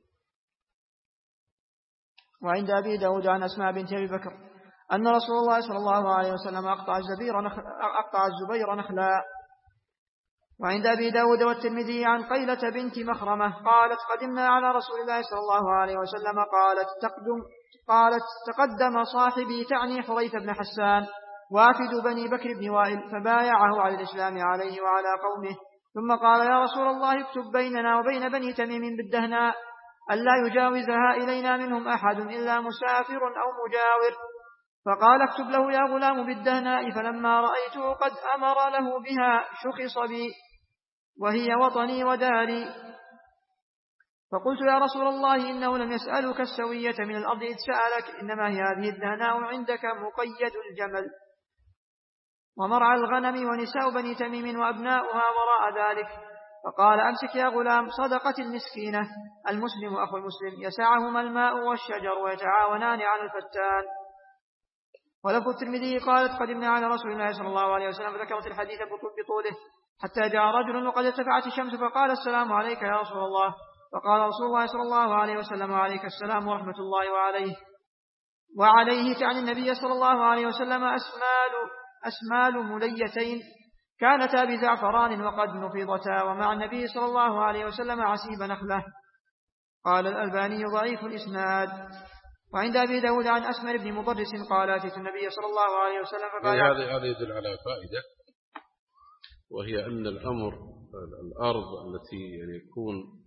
وعند أبي داود عن أسماء بنت أبي بكر أن رسول الله صلى الله عليه وسلم أقطع الزبير نخل أقطع الزبير نخلا. وعند أبي داود والترمذي عن قيلة بنت مخرمة قالت قدمنا على رسول الله صلى الله عليه وسلم قالت تقدم قالت تقدم صاحبي تعني حريث بن حسان وافد بني بكر بن وائل فبايعه على الإسلام عليه وعلى قومه ثم قال يا رسول الله اكتب بيننا وبين بني تميم بالدهناء ألا يجاوزها إلينا منهم أحد إلا مسافر أو مجاور. فقال اكتب له يا غلام بالدهناء فلما رأيته قد أمر له بها شخص بي وهي وطني وداري. فقلت يا رسول الله إنه لم يسألك السوية من الأرض إذ سألك إنما هي هذه الدهناء عندك مقيد الجمل ومرعى الغنم ونساء بني تميم وأبناؤها وراء ذلك. فقال أمسك يا غلام صدقة المسكينة المسلم أخو المسلم يسعهما الماء والشجر ويتعاونان على الفتان. ولفظ الترمذي قالت قدمنا على رسول الله صلى الله عليه وسلم فذكرت الحديث بطوله حتى جاء رجل وقد ارتفعت الشمس فقال السلام عليك يا رسول الله. فقال رسول الله صلى الله عليه وسلم عليك السلام ورحمة الله وعليه وعليه تعني النبي صلى الله عليه وسلم أسمال, أسمال مليتين كانتا بزعفران وقد نفضتا ومع النبي صلى الله عليه وسلم عسيب نخلة. قال الألباني ضعيف الإسناد. وعند أبي داود عن أسمر بن مضرس قال أتيت النبي صلى الله عليه وسلم فقال هذا هذا يدل على فائدة، وهي أن الأمر الأرض التي يعني يكون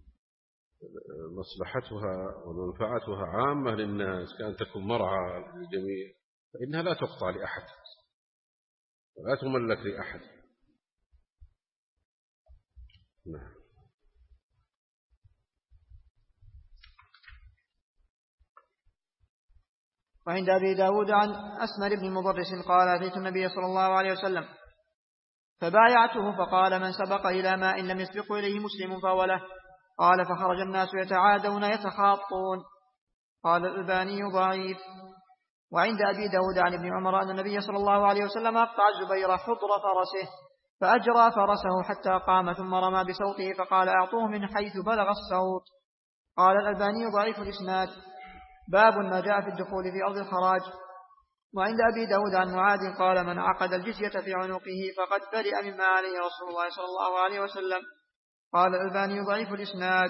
مصلحتها ومنفعتها عامة للناس كأن تكون مرعى للجميع فإنها لا تقطع لأحد ولا تملك لأحد. نعم. وعند أبي داود عن أسمر بن مضرس قال أتيت النبي صلى الله عليه وسلم فبايعته فقال من سبق إلى ماء لم يسبق إليه مسلم فهو له. قال فخرج الناس يتعادون يتخاطون. قال الألباني ضعيف. وعند أبي داود عن ابن عمر أن النبي صلى الله عليه وسلم أقطع الزبير حضر فرسه فأجرى فرسه حتى قام ثم رمى بصوته فقال أعطوه من حيث بلغ الصوت. قال الألباني ضعيف الإسناد. باب ما جاء في الدخول في أرض الخراج. وعند أبي داود عن معاذ قال من عقد الجزية في عنقه فقد برئ مما عليه رسول الله صلى الله عليه وسلم. قال الألباني ضعيف الإسناد.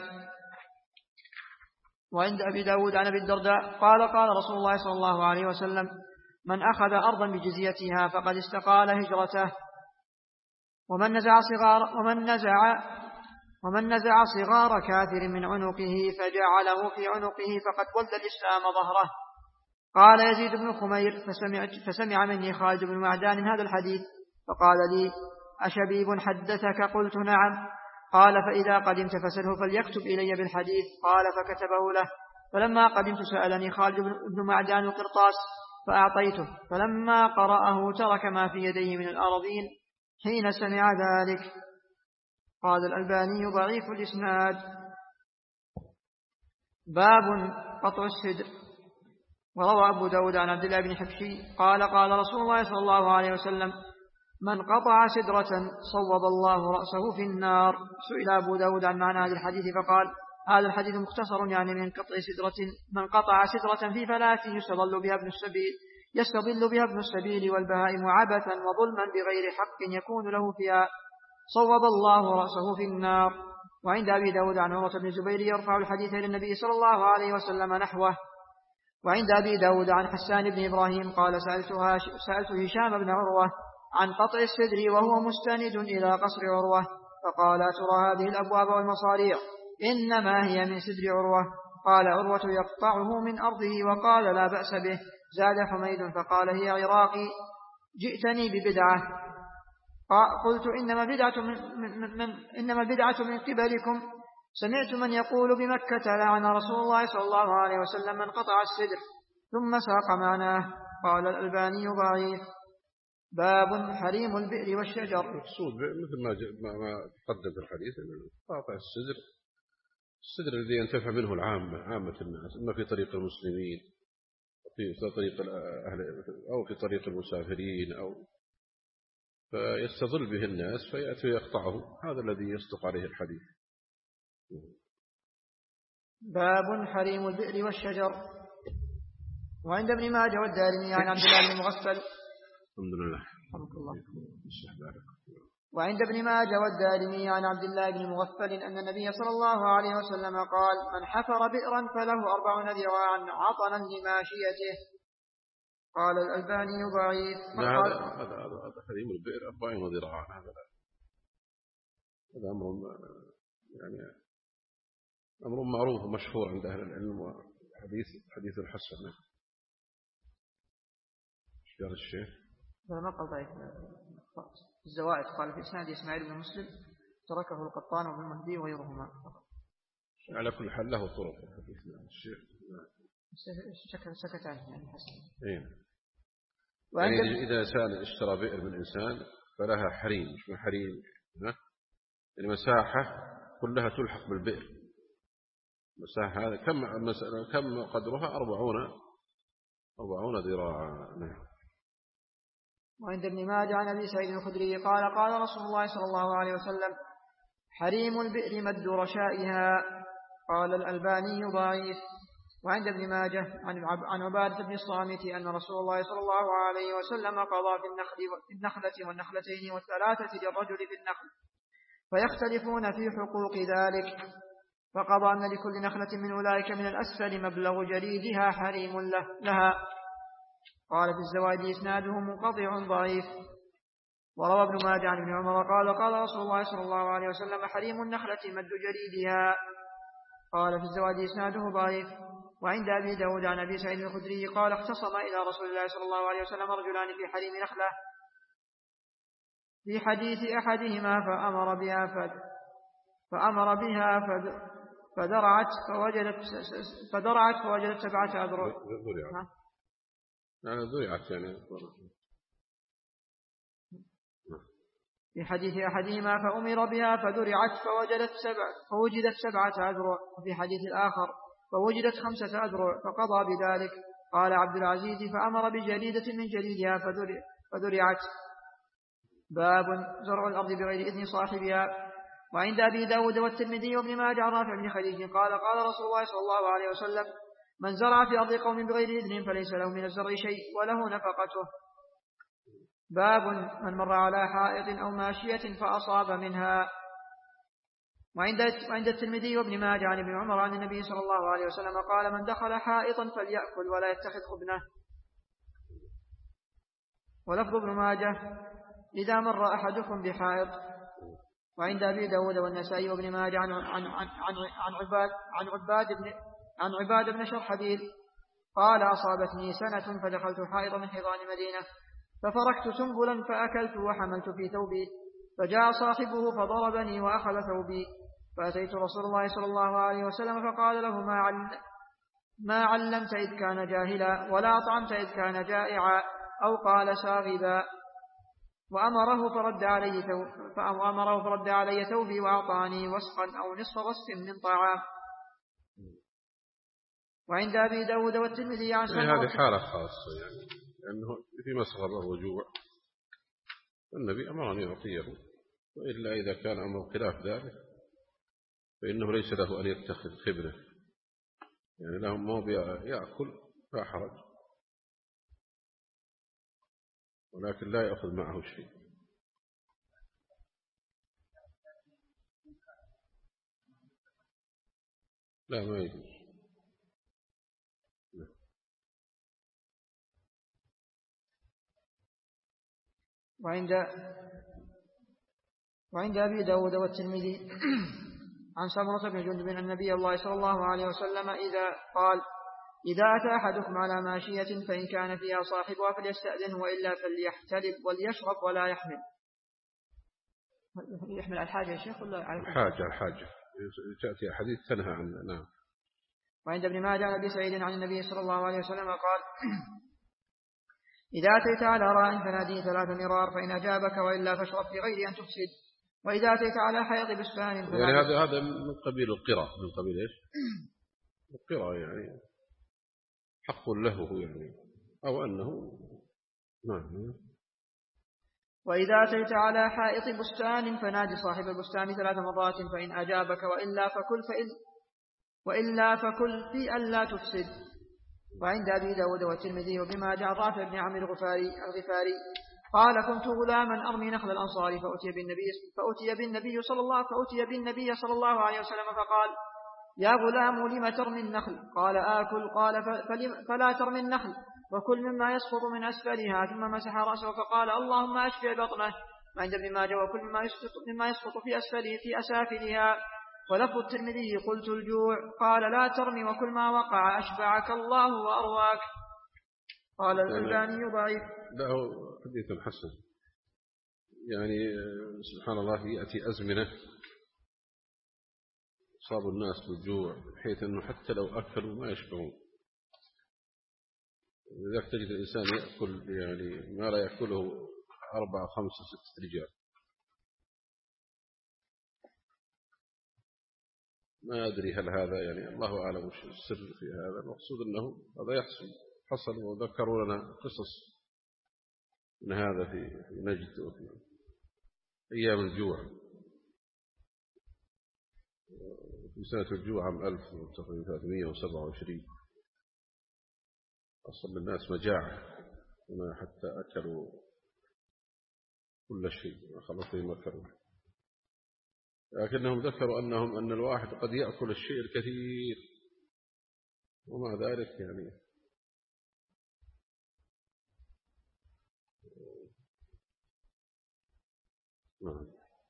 وعند أبي داود عن أبي الدرداء قال قال رسول الله صلى الله عليه وسلم من أخذ أرضا بجزيتها فقد استقال هجرته ومن نزع صغار ومن نزع ومن نزع صغار كافر من عنقه فجعله في عنقه فقد ولد الإسلام ظهره. قال يزيد بن خمير فسمع, فسمع مني خالد بن معدان هذا الحديث فقال لي أشبيب حدثك؟ قلت نعم. قال فإذا قدمت فسله فليكتب إلي بالحديث. قال فكتبه له. فلما قدمت سألني خالد بن معدان القرطاس فأعطيته فلما قرأه ترك ما في يديه من الأراضين حين سمع ذلك. قال الألباني ضعيف الإسناد. باب قطع السدر. وروى أبو داود عن عبد الله بن حبشي قال قال رسول الله صلى الله عليه وسلم من قطع سدرة صوب الله رأسه في النار. سئل أبو داود عن معنى هذا الحديث فقال هذا الحديث مختصر يعني من قطع سدرة من قطع سدرة في فلاة يستظل بها ابن السبيل يستظل بها ابن السبيل والبهائم عبثا وظلما بغير حق يكون له فيها صوب الله رأسه في النار. وعند أبي داود عن عروة بن الزبير يرفع الحديث إلى النبي صلى الله عليه وسلم نحوه. وعند أبي داود عن حسان بن إبراهيم قال سألتها سألت هشام بن عروة عن قطع السدر وهو مستند إلى قصر عروة فقال ترى هذه الأبواب والمصاريع إنما هي من سدر عروة. قال عروة يقطعه من أرضه وقال لا بأس به. زاد حميد فقال هي عراقي جئتني ببدعة. قلت إنما بدعة من, من, من, إنما بدعة من قبلكم. سمعت من يقول بمكة لعن رسول الله صلى الله عليه وسلم من قطع السدر ثم ساق معناه. قال الألباني ضعيف. باب حريم البئر والشجر. مقصود مثل ما ما قدم في الحديث أن قطع السدر السدر الذي ينتفع منه العامة عامة الناس إما في طريق المسلمين في طريق الأهل أو في طريق المسافرين أو فيستظل به الناس فيأتي يقطعه. هذا الذي يصدق عليه الحديث. باب حريم البئر والشجر. وعند ابن ماجه والدارمي عن عبد الله بن مغفل الحمد لله. وعند ابن ماجه والدارمي عن عبد الله بن مغفل أن النبي صلى الله عليه وسلم قال من حفر بئرا فله أربعون ذراعا عطنا لماشيته. قال الألباني ضعيف. هذا هذا هذا حريم البئر أربعين ذراعا. هذا هذا أمر يعني أمر معروف ومشهور عند أهل العلم وحديث حديث الحسن. ايش قال الشيخ؟ ما قال ضعيف الزوائد قال في إسناد إسماعيل بن مسلم تركه القطان وابن المهدي وغيرهما. على كل حال له طرق الحديث الشيخ سكت عنه يعني حسن. إيه. يعني إذا إنسان اشترى بئر من إنسان فلها حريم مش من حريم المساحة كلها تلحق بالبئر. مساحة هذا كم كم قدرها أربعون أربعون ذراعا. نعم. وعند ابن ماجه عن أبي سعيد الخدري قال قال رسول الله صلى الله عليه وسلم حريم البئر مد رشائها. قال الألباني ضعيف. وعند ابن ماجه عن عبادة بن الصامت أن رسول الله صلى الله عليه وسلم قضى في النخل في النخلة والنخلتين والثلاثة للرجل في النخل فيختلفون في حقوق ذلك، فقضى أن لكل نخلة من أولئك من الأسفل مبلغ جريدها حريم له لها. قال في الزوائد إسناده منقطع ضعيف. وروى ابن ماجه عن ابن عمر قال قال رسول الله صلى الله عليه وسلم حريم النخلة مد جريدها. قال في الزوائد إسناده ضعيف. وعند أبي داود عن أبي سعيد الخدري قال اختصم إلى رسول الله صلى الله عليه وسلم رجلان في حريم نخلة في حديث أحدهما فأمر بها فد فأمر بها فد فدرعت فوجدت فدرعت فوجدت سبعة أذرع. يعني ذرعت يعني في حديث أحدهما فأمر بها فدرعت فوجدت سبع فوجدت سبعة أذرع. وفي حديث الآخر فوجدت خمسة أذرع فقضى بذلك. قال عبد العزيز فأمر بجريدة من جريدها فدرعت. باب زرع الأرض بغير إذن صاحبها. وعند أبي داود والترمذي وابن ماجه عن رافع بن خديج قال قال رسول الله صلى الله عليه وسلم من زرع في أرض قوم بغير إذن فليس له من الزرع شيء وله نفقته. باب من مر على حائط أو ماشية فأصاب منها. وعند وعند الترمذي وابن ماجه عن ابن عمر عن النبي صلى الله عليه وسلم قال من دخل حائطا فليأكل ولا يتخذ خبنه. ولفظ ابن ماجه إذا مر أحدكم بحائط. وعند أبي داود والنسائي وابن ماجه عن عن عن عن عباد عن عباد بن عن عباد بن شرحبيل قال أصابتني سنة فدخلت حائط من حيطان مدينة ففركت سنبلا فأكلت وحملت في ثوبي فجاء صاحبه فضربني وأخذ ثوبي فأتيت رسول الله صلى الله عليه وسلم فقال له ما, عل ما علمت إذ كان جاهلا ولا أطعمت إذ كان جائعا أو قال شاغبا وأمره فرد علي فأمره فرد علي ثوبي وأعطاني وسقا أو نصف وسق من طعام. وعند أبي داود والترمذي عن يعني هذه حالة خاصة يعني لأنه في مسغبة وجوع النبي أمر أن يعطيه، وإلا إذا كان أمر خلاف ذلك فإنه ليس له أن يتخذ خبنه، يعني له ما يأكل فحرج، ولكن لا يأخذ معه شيء. لا ما يجوز. وعند وعند أبي داود والترمذي عن سمرة بن جندب أن النبي الله صلى الله عليه وسلم إذا قال إذا أتى أحدكم على ماشية فإن كان فيها صاحبها فليستأذنه وإلا فليحتلب وليشرب ولا يحمل. يحمل الحاجة يا شيخ ولا على الحاجة؟ الحاجة تأتي حديث تنهى عن. نعم. وعند ابن ماجه عن أبي سعيد عن النبي صلى الله عليه وسلم قال إذا أتيت على راع فناديه ثلاث مرار فإن أجابك وإلا فاشرب بغير أن تفسد. وإذا أتيت على حائط بستان يعني هذا هذا من قبيل القرى، من قبيل إيش؟ القرى يعني حق له يعني أو أنه نعم. وإذا أتيت على حائط بستان فنادي صاحب البستان ثلاث مرات فإن أجابك وإلا فكل فإن وإلا فكل في ألا تفسد. وعند أبي داود والترمذي وبما جاء رافع بن عمرو الغفاري الغفاري قال كنت غلاما أرمي نخل الأنصار فأتي بالنبي فأتي بالنبي صلى الله فأتي بالنبي صلى الله عليه وسلم فقال يا غلام لم ترمي النخل؟ قال آكل. قال فلا ترمي النخل وكل مما يسقط من أسفلها. ثم مسح رأسه فقال اللهم أشفع بطنه. وعند ابن ماجه وكل مما يسقط, مما يسقط في أسفله في أسافلها. ولفظ الترمذي قلت الجوع. قال لا ترمي وكل ما وقع أشبعك الله وأرواك. قال الألباني ضعيف. له حديث حسن يعني سبحان الله يأتي أزمنة صاب الناس بالجوع بحيث أنه حتى لو أكلوا ما يشبعون. لذلك تجد الإنسان يأكل يعني ما لا يأكله أربعة خمسة ست رجال. ما أدري هل هذا يعني الله أعلم وش السر في هذا. المقصود أنه هذا يحصل حصل، وذكروا لنا قصص من هذا في نجد وفي أيام الجوع في سنة الجوع عام ألف وثلاثمائة وسبعة وعشرين أصل الناس مجاعة هنا حتى أكلوا كل شيء خلصوا ما أكلوا، لكنهم ذكروا أنهم أن الواحد قد يأكل الشيء الكثير ومع ذلك يعني نعم.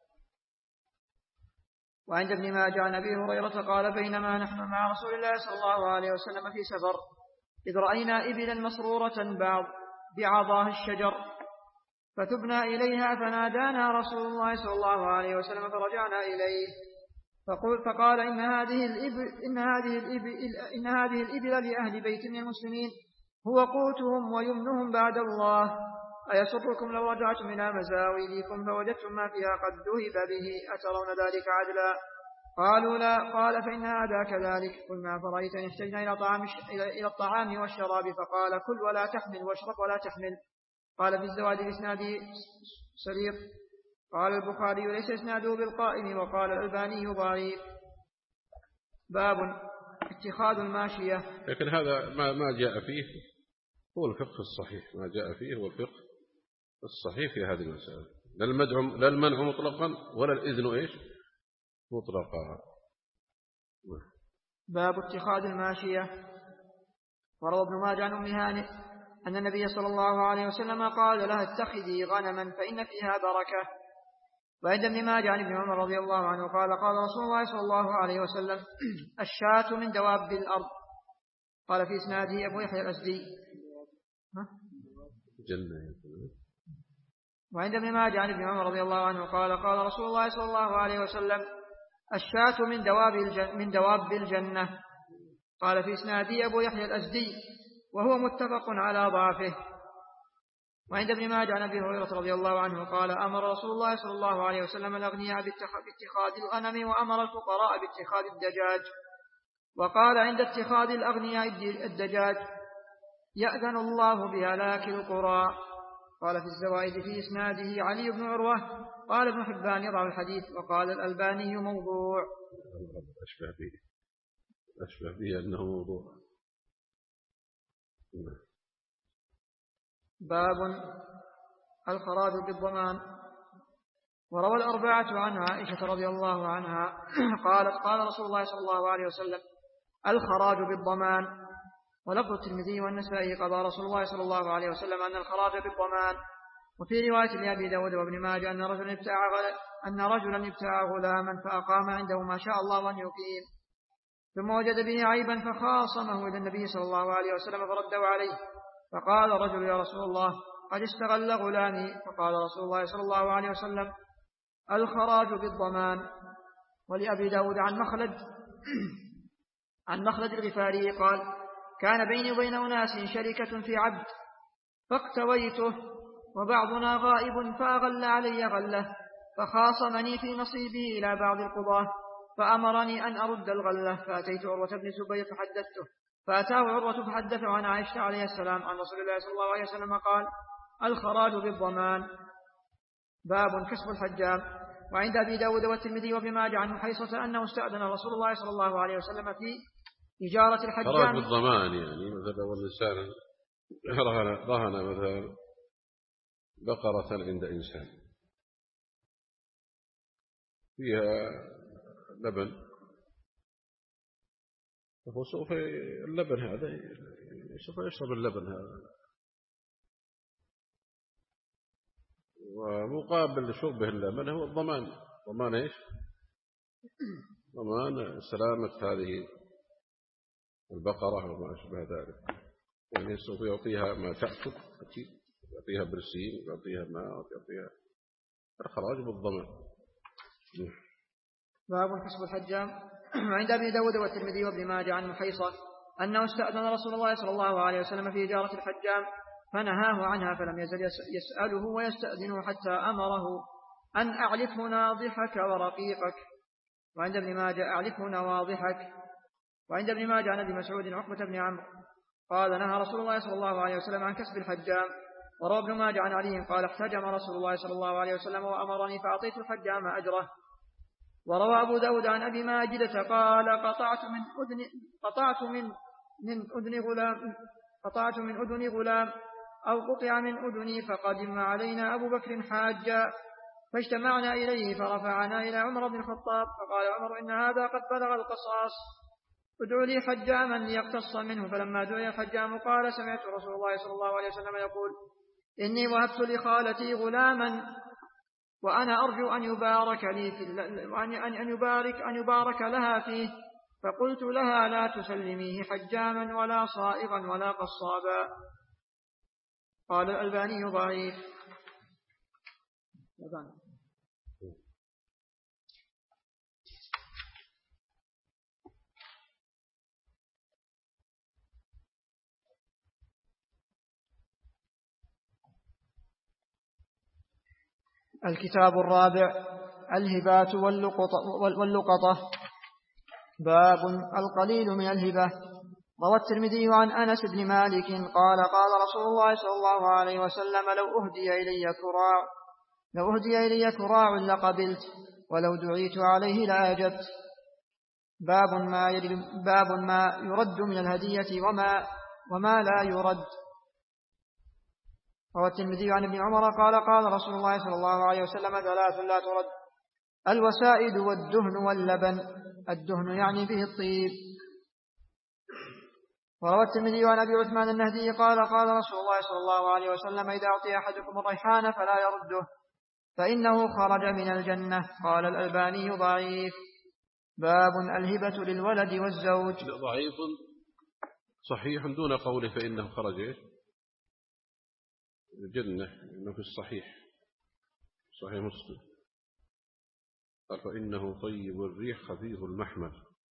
وعند ابن ماجه عن أبي هريرة قال بينما نحن مع رسول الله صلى الله عليه وسلم في سفر إذ رأينا إبلا مسرورة بعض بعضاه الشجر فتبنا إليها فنادانا رسول الله صلى الله عليه وسلم فرجعنا إليه فقل فقال إن هذه الإبل إن هذه الإبل إن هذه الإبل لأهل بيت من المسلمين هو قوتهم ويمنهم بعد الله أيسركم لو رجعتم إلى مزاويلكم فوجدتم ما فيها قد ذهب به أترون ذلك عدلا؟ قالوا لا. قال فإن هذا كذلك. قلنا فرأيت إن احتجنا إلى طعام إلى الطعام والشراب فقال كل ولا تحمل واشرب ولا تحمل. قال في الزواج بإسناده سرير. قال البخاري ليس إسناده بالقائم وقال الألباني ضعيف. باب اتخاذ الماشية. لكن هذا ما ما جاء فيه هو الفقه الصحيح، ما جاء فيه هو الفقه الصحيح في هذه المسألة، لا المدع لا المنع مطلقا ولا الإذن إيش مطلقا. باب اتخاذ الماشية. وروى ابن ماجه عن أم هانئ أن النبي صلى الله عليه وسلم قال لها اتخذي غنما فإن فيها بركة. وعند ابن ماجه عن ابن عمر رضي الله عنه قال قال رسول الله صلى الله عليه وسلم الشاة من دواب الأرض. قال في إسناده أبو يحيى الأسدي. جنة. وعند ابن ماجه عن ابن عمر رضي الله عنه قال قال رسول الله صلى الله عليه وسلم الشاة من دواب من دواب الجنة. قال في إسناده أبو يحيى الأسدي وهو متفق على ضعفه. وعند ابن ماجه عن أبي هريرة رضي الله عنه قال أمر رسول الله صلى الله عليه وسلم الأغنياء باتخاذ الغنم وأمر الفقراء باتخاذ الدجاج. وقال عند اتخاذ الأغنياء الدجاج يأذن الله بهلاك القرى. قال في الزوائد في إسناده علي بن عروة. قال ابن حبان يضع الحديث وقال الألباني موضوع. أشبه به أشبه به أنه موضوع. باب الخراج بالضمان. وروى الأربعة عن عائشة رضي الله عنها قالت قال رسول الله صلى الله عليه وسلم الخراج بالضمان. ولفظ الترمذي والنسائي قضى رسول الله صلى الله عليه وسلم أن الخراج بالضمان. وفي رواية لأبي داود وابن ماجه أن رجلا ابتاع أن رجلا ابتاع غلاما فأقام عنده ما شاء الله أن يقيم ثم وجد به عيبا فخاصمه إلى النبي صلى الله عليه وسلم فردوا عليه. فقال رجل يا رسول الله قد استغل غلامي. فقال رسول الله صلى الله عليه وسلم الخراج بالضمان. ولأبي داود عن مخلد عن مخلد الغفاري قال كان بيني وبين أناس شركة في عبد فاقتويته وبعضنا غائب فأغل علي غله فخاصمني في نصيبه إلى بعض القضاة فأمرني أن أرد الغلة. فأتيت عروة بن الزبير فحدثته فأتاه عروة فحدثه عن عائشة عليه السلام عن رسول الله صلى الله عليه وسلم قال الخراج بالضمان. باب كسب الحجام. وعند أبي داود والترمذي وابن ماجه عن محيصة أنه استأذن رسول الله صلى الله عليه وسلم في إجارة الحجام. خراج بالضمان يعني مثلا لو الإنسان رهن, رهن مثلا بقرة عند إنسان فيها لبن فهو سوف اللبن هذا سوف يشرب اللبن هذا ومقابل شربه اللبن هو الضمان. ضمان إيش؟ ضمان سلامة هذه البقرة وما أشبه ذلك. يعني سوف يعطيها ما تأكل أكيد يعطيها برسيم يعطيها ماء يعطيها الخراج بالضمان. باب كسب الحجام. عند أبي داود والترمذي وابن ماجه عن محيصة أنه استأذن رسول الله صلى الله عليه وسلم في إجارة الحجام فنهاه عنها فلم يزل يسأله ويستأذنه حتى أمره أن أعلفه ناضحك ورقيقك. وعند ابن ماجه أعلفه نواضحك. وعند ابن ماجه عن ابي مسعود عقبة بن عمرو قال نهى رسول الله صلى الله عليه وسلم عن كسب الحجام. وروى ابن ماجه عن علي قال احتجم رسول الله صلى الله عليه وسلم وأمرني فأعطيت الحجام أجره. وروى أبو داود عن أبي ماجدة قال قطعت من أذن قطعت من من أذن غلام قطعت من أذني غلام أو قطع من أذني فقدم علينا أبو بكر حاجا فاجتمعنا إليه فرفعنا إلى عمر بن الخطاب فقال عمر إن هذا قد بلغ القصاص ادعوا لي حجاما ليقتص منه. فلما دعي الحجام قال سمعت رسول الله صلى الله عليه وسلم يقول إني وهبت لخالتي غلاما وأنا أرجو أن يبارك لي في أن يبارك أن يبارك لها فيه فقلت لها لا تسلميه حجاما ولا صائغا ولا قصابا. قال الألباني ضعيف. الكتاب الرابع الهبات واللقطة. باب القليل من الهبة. روى الترمذي عن أنس بن مالك قال قال رسول الله صلى الله عليه وسلم لو أهدي إلي كراع لو أهدي إلي كراع لقبلت ولو دعيت عليه لأجبت. باب ما باب ما يرد من الهدية وما وما لا يرد. روى الترمذي عن ابن عمر قال قال رسول الله صلى الله عليه وسلم ثلاث لا ترد الوسائد والدهن واللبن. الدهن يعني به الطيب. وروى الترمذي عن أبي عثمان النهدي قال قال رسول الله صلى الله عليه وسلم إذا أعطي أحدكم الريحان فلا يرده فإنه خرج من الجنة. قال الألباني ضعيف. باب الهبة للولد والزوج. ضعيف صحيح دون قوله فإنه خرج الجنة إنه في الصحيح صحيح مسلم قال فإنه طيب الريح خفيف المحمل.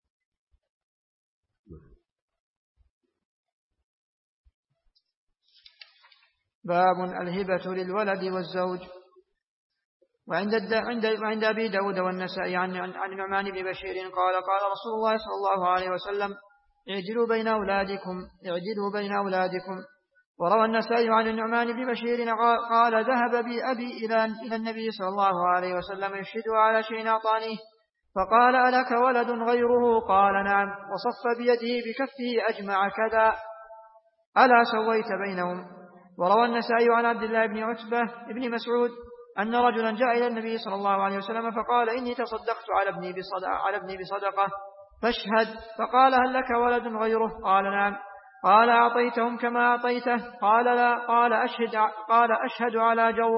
باب الهبة للولد والزوج. وعند عند عند أبي داود والنسائي عن عن النعمان بن بشير قال قال رسول الله صلى الله عليه وسلم اعجلوا بين أولادكم اعجلوا بين أولادكم. وروى النسائي عن النعمان بن بشير قال ذهب بي أبي إلى إلى النبي صلى الله عليه وسلم يشهده على شيء أعطانيه فقال ألك ولد غيره؟ قال نعم. وصف بيده بكفه أجمع كذا ألا سويت بينهم. وروى النسائي عن عبد الله بن عتبة بن مسعود أن رجلا جاء إلى النبي صلى الله عليه وسلم فقال إني تصدقت على ابني بصدقة, على ابني بصدقة فاشهد. فقال هل لك ولد غيره؟ قال نعم. قال أعطيتهم كما أعطيته؟ قال لا. قال أشهد, قال أشهد على جور.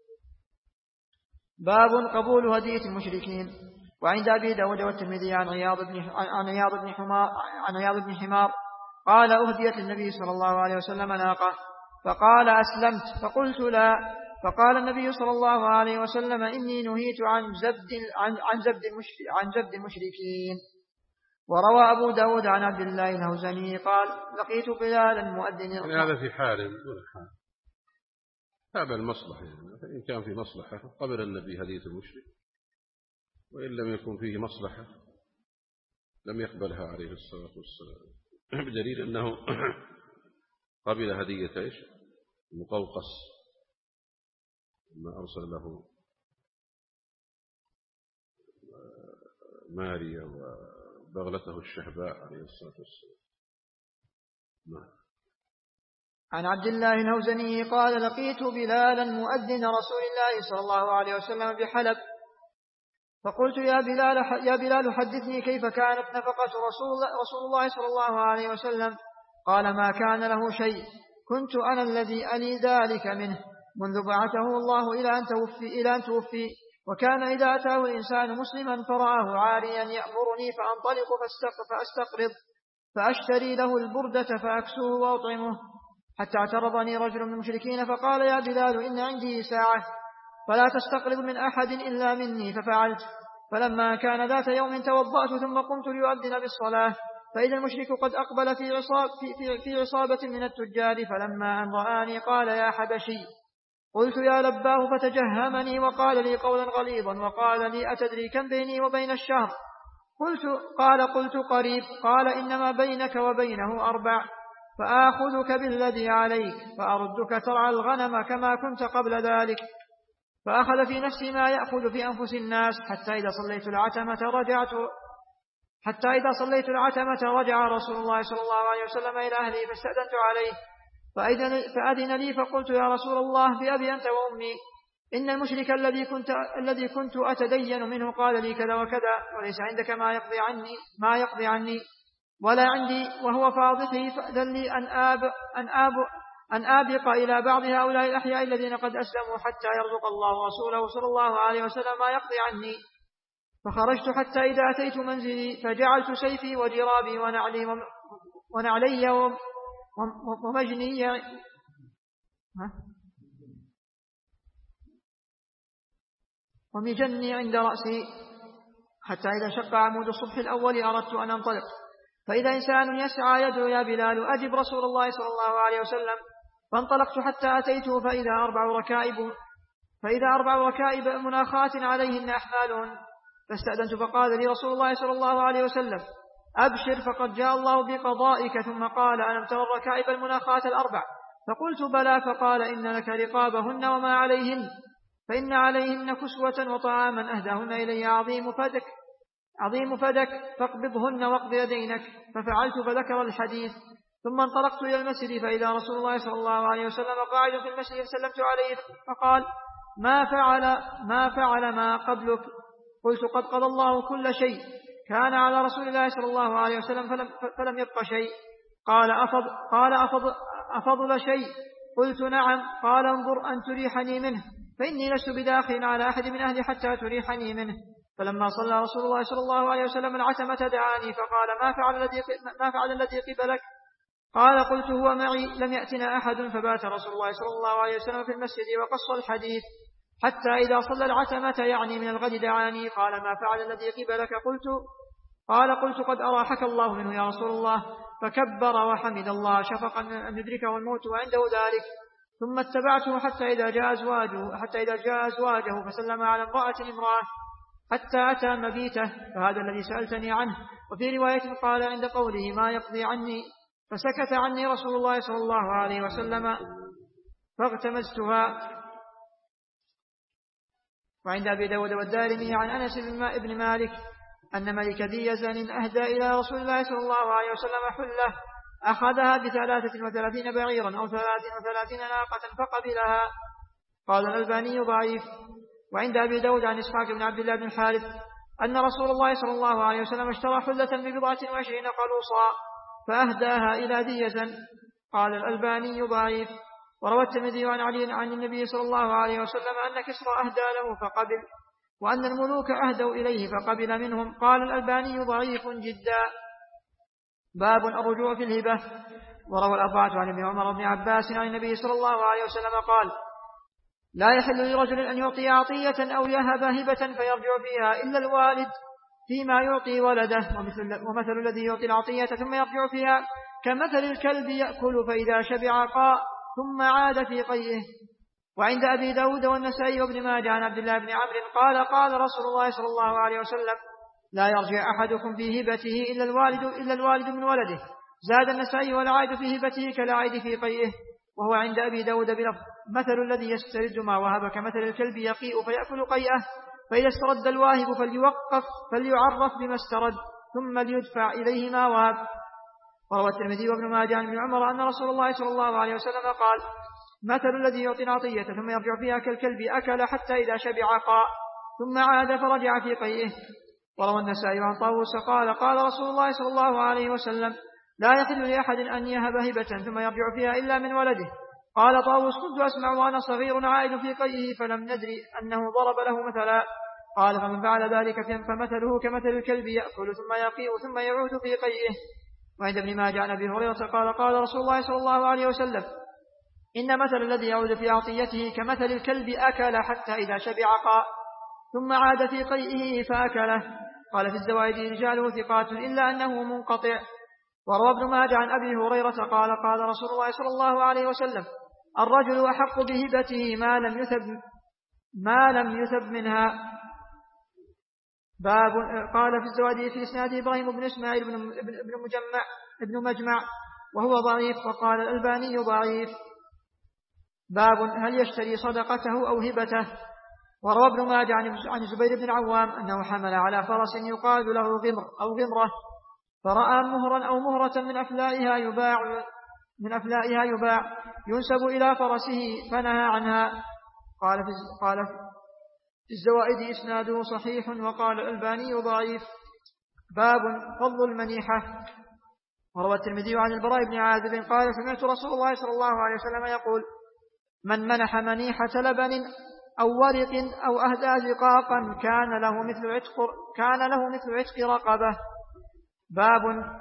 باب قبول هدية المشركين. وعند أبي داود والترمذي عن عياض بن عن عياض بن حمار عن عياض بن حمار قال أهديت النبي صلى الله عليه وسلم ناقة فقال أسلمت فقلت لا. فقال النبي صلى الله عليه وسلم إني نهيت عن زبد عن عن زبد عن زبد المشركين. وروى أبو داود عن عبد الله الهوزني قال لقيت بلالا مؤذن. يعني هذا في حال دون حال تابع المصلحة يعني. فإن كان في مصلحة قبل النبي هدية المشرك وإن لم يكن فيه مصلحة لم يقبلها عليه الصلاة والسلام بدليل أنه قبل هدية إيش مقوقس ما أرسل له ماريا وبغلته الشهباء عليه الصلاة والسلام. عن عبد الله الهوزني قال لقيت بلالا مؤذن رسول الله صلى الله عليه وسلم بحلب فقلت يا بلال, يا بلال حدثني كيف كانت نفقة رسول, رسول الله صلى الله عليه وسلم. قال ما كان له شيء كنت أنا الذي ألي ذلك منه منذ بعثه الله إلى أن توفي, إلى أن توفي. وكان إذا أتاه الإنسان مسلما فرآه عاريا يأمرني فأنطلق فأستقرض فأشتري له البردة فأكسوه وأطعمه حتى اعترضني رجل من المشركين فقال يا بلال إن عندي ساعة فلا تستقرض من أحد إلا مني. ففعلت. فلما كان ذات يوم توضأت ثم قمت ليؤذن بالصلاة فإذا المشرك قد أقبل في, عصاب في, في, في عصابة من التجار فلما أن رآني قال يا حبشي. قلت يا لباه فتجهمني وقال لي قولا غليظا وقال لي أتدري كم بيني وبين الشهر؟ قلت قال قلت قريب. قال إنما بينك وبينه أربع فآخذك بالذي عليك فأردك ترعى الغنم كما كنت قبل ذلك. فأخذ في نفسي ما يأخذ في أنفس الناس حتى إذا صليت العتمة رجعت حتى إذا صليت العتمة رجع رسول الله صلى الله عليه وسلم إلى أهلي فاستأذنت عليه فأذن لي فقلت يا رسول الله بأبي أنت وأمي إن المشرك الذي كنت, الذي كنت أتدين منه قال لي كذا وكذا وليس عندك ما يقضي عني, ما يقضي عني ولا عندي وهو فاضحي فأذن لي أن, آب أن, آب أن آبق إلى بعض هؤلاء الأحياء الذين قد أسلموا حتى يرزق الله رسوله صلى الله عليه وسلم ما يقضي عني. فخرجت حتى إذا أتيت منزلي فجعلت سيفي وجرابي ونعلي ونعلي ومجني ومجني عند رأسي حتى إذا شق عمود الصبح الأول أردت أن أنطلق فإذا إنسان يسعى يدعو يا بلال أجب رسول الله صلى الله عليه وسلم فانطلقت حتى أتيته فإذا أربع ركائب فإذا أربع ركائب مناخات عليهن أحمالهن فاستأذنت فقال لي رسول الله صلى الله عليه وسلم أبشر فقد جاء الله بقضائك ثم قال ألم تر الركائب المناخات الأربع فقلت بلى فقال إن لك رقابهن وما عليهن فإن عليهن كسوة وطعاما أهداهن إلي عظيم فدك عظيم فدك فاقبضهن واقض يدينك ففعلت فذكر الحديث ثم انطلقت إلى المسجد فإذا رسول الله صلى الله عليه وسلم قاعد في المسجد سلمت عليه فقال ما فعل ما فعل ما قبلك قلت قد قضى الله كل شيء كان على رسول الله صلى الله عليه وسلم فلم, فلم يبق شيء قال أفضل, قال أفضل, أفضل شيء قلت نعم قال انظر أن تريحني منه فإني لست بداخل على أحد من أهلي حتى تريحني منه. فلما صلى رسول الله صلى الله عليه وسلم العتمة دعاني فقال ما فعل الذي ما فعل الذي قبلك قال قلت هو معي لم يأتنا أحد فبات رسول الله صلى الله عليه وسلم في المسجد وقص الحديث حتى إذا صلى العتمة يعني من الغد دعاني قال ما فعل الذي قبلك قلت قال قلت قد أراحك الله منه يا رسول الله فكبر وحمد الله شفقا أن يدركه الموت وعنده ذلك ثم اتبعته حتى إذا جاء أزواجه حتى إذا جاء أزواجه فسلم على امرأة امرأة حتى أتى مبيته فهذا الذي سألتني عنه. وفي رواية قال عند قوله ما يقضي عني فسكت عني رسول الله صلى الله عليه وسلم فاغتمزتها. وعند أبي داود والدارمي عن أنس بن مالك أن ملك ذي يزن أهدى إلى رسول الله صلى الله عليه وسلم حلة أخذها بثلاثة وثلاثين بعيرا أو ثلاثين وثلاثين ناقة فقبلها. قال الألباني ضعيف. وعند أبي داود عن إسحاق بن عبد الله بن الحارث أن رسول الله صلى الله عليه وسلم اشترى حلة ببضعة وعشرين قلوصا فأهداها إلى ذي يزن. قال الألباني ضعيف. وروى الترمذي عن علي عن النبي صلى الله عليه وسلم أن كسرى أهدى له فقبل وأن الملوك أهدوا إليه فقبل منهم. قال الألباني ضعيف جدا. باب الرجوع في الهبة. وروى الأربعة عن ابن عمر بن عباس عن النبي صلى الله عليه وسلم قال لا يحل لرجل أن يعطي عطية أو يهب هبة فيرجع فيها إلا الوالد فيما يعطي ولده ومثل الذي يعطي العطية ثم يرجع فيها كمثل الكلب يأكل فإذا شبع قاء ثم عاد في قيئه. وعند أبي داود والنسائي وابن ماجه عن عبد الله بن عمرو قال قال رسول الله صلى الله عليه وسلم لا يرجع أحدكم في هبته إلا الوالد, إلا الوالد من ولده. زاد النسائي والعائد في هبته كالعائد في قيئه. وهو عند أبي داود بلفظ مثل الذي يسترد ما وهب كمثل الكلب يقيء فيأكل قيئه فإذا استرد الواهب فليوقف فليعرف بما استرد ثم ليدفع إليه ما وهب. وروى الترمذي وابن ماجه عن ابن عمر أن رسول الله صلى الله عليه وسلم قال مثل الذي يعطي العطية ثم يرجع فيها كالكلب أكل حتى إذا شبع قاء ثم عاد فرجع في قيئه. وروى النسائي عن طاووس قال قال رسول الله صلى الله عليه وسلم لا يحل لأحد أن يهب هبة ثم يرجع فيها إلا من ولده. قال طاووس كنت أسمع وأنا صغير عائد في قيئه فلم ندري أنه ضرب له مثلا. قال فمن فعل ذلك فمثله كمثل الكلب يأكل ثم يقيء ثم يعود في قيئه. وعند ابن ماجه عن أبي هريرة قال قال رسول الله صلى الله عليه وسلم إن مثل الذي يعود في عطيته كمثل الكلب أكل حتى إذا شبع قاء ثم عاد في قيئه فأكله. قال في الزوائد رجاله ثقات إلا أنه منقطع. وروى ابن ماجه عن أبي هريرة قال قال رسول الله صلى الله عليه وسلم الرجل أحق بهبته ما لم يثب ما لم يثب منها. باب قال في الزوائد في إسناد إبراهيم بن إسماعيل بن مجمع ابن مجمع وهو ضعيف. وقال الألباني ضعيف. باب هل يشتري صدقته أو هبته. وروى ابن ماجه عن الزبير بن العوام أنه حمل على فرس يقال له غمر أو غمرة، فرأى مهرا أو مهرة من أفلائها يباع من أفلائها يباع ينسب إلى فرسه فنهى عنها. قال في قال في الزوائد إسناده صحيح، وقال الألباني ضعيف. باب فضل المنيحة. وروى الترمذي عن البراء بن عازب قال سمعت رسول الله صلى الله عليه وسلم يقول: من منح منيحة لبن أو ورق أو أهدى زقاقا كان له مثل عتق كان له مثل عتق رقبة. باب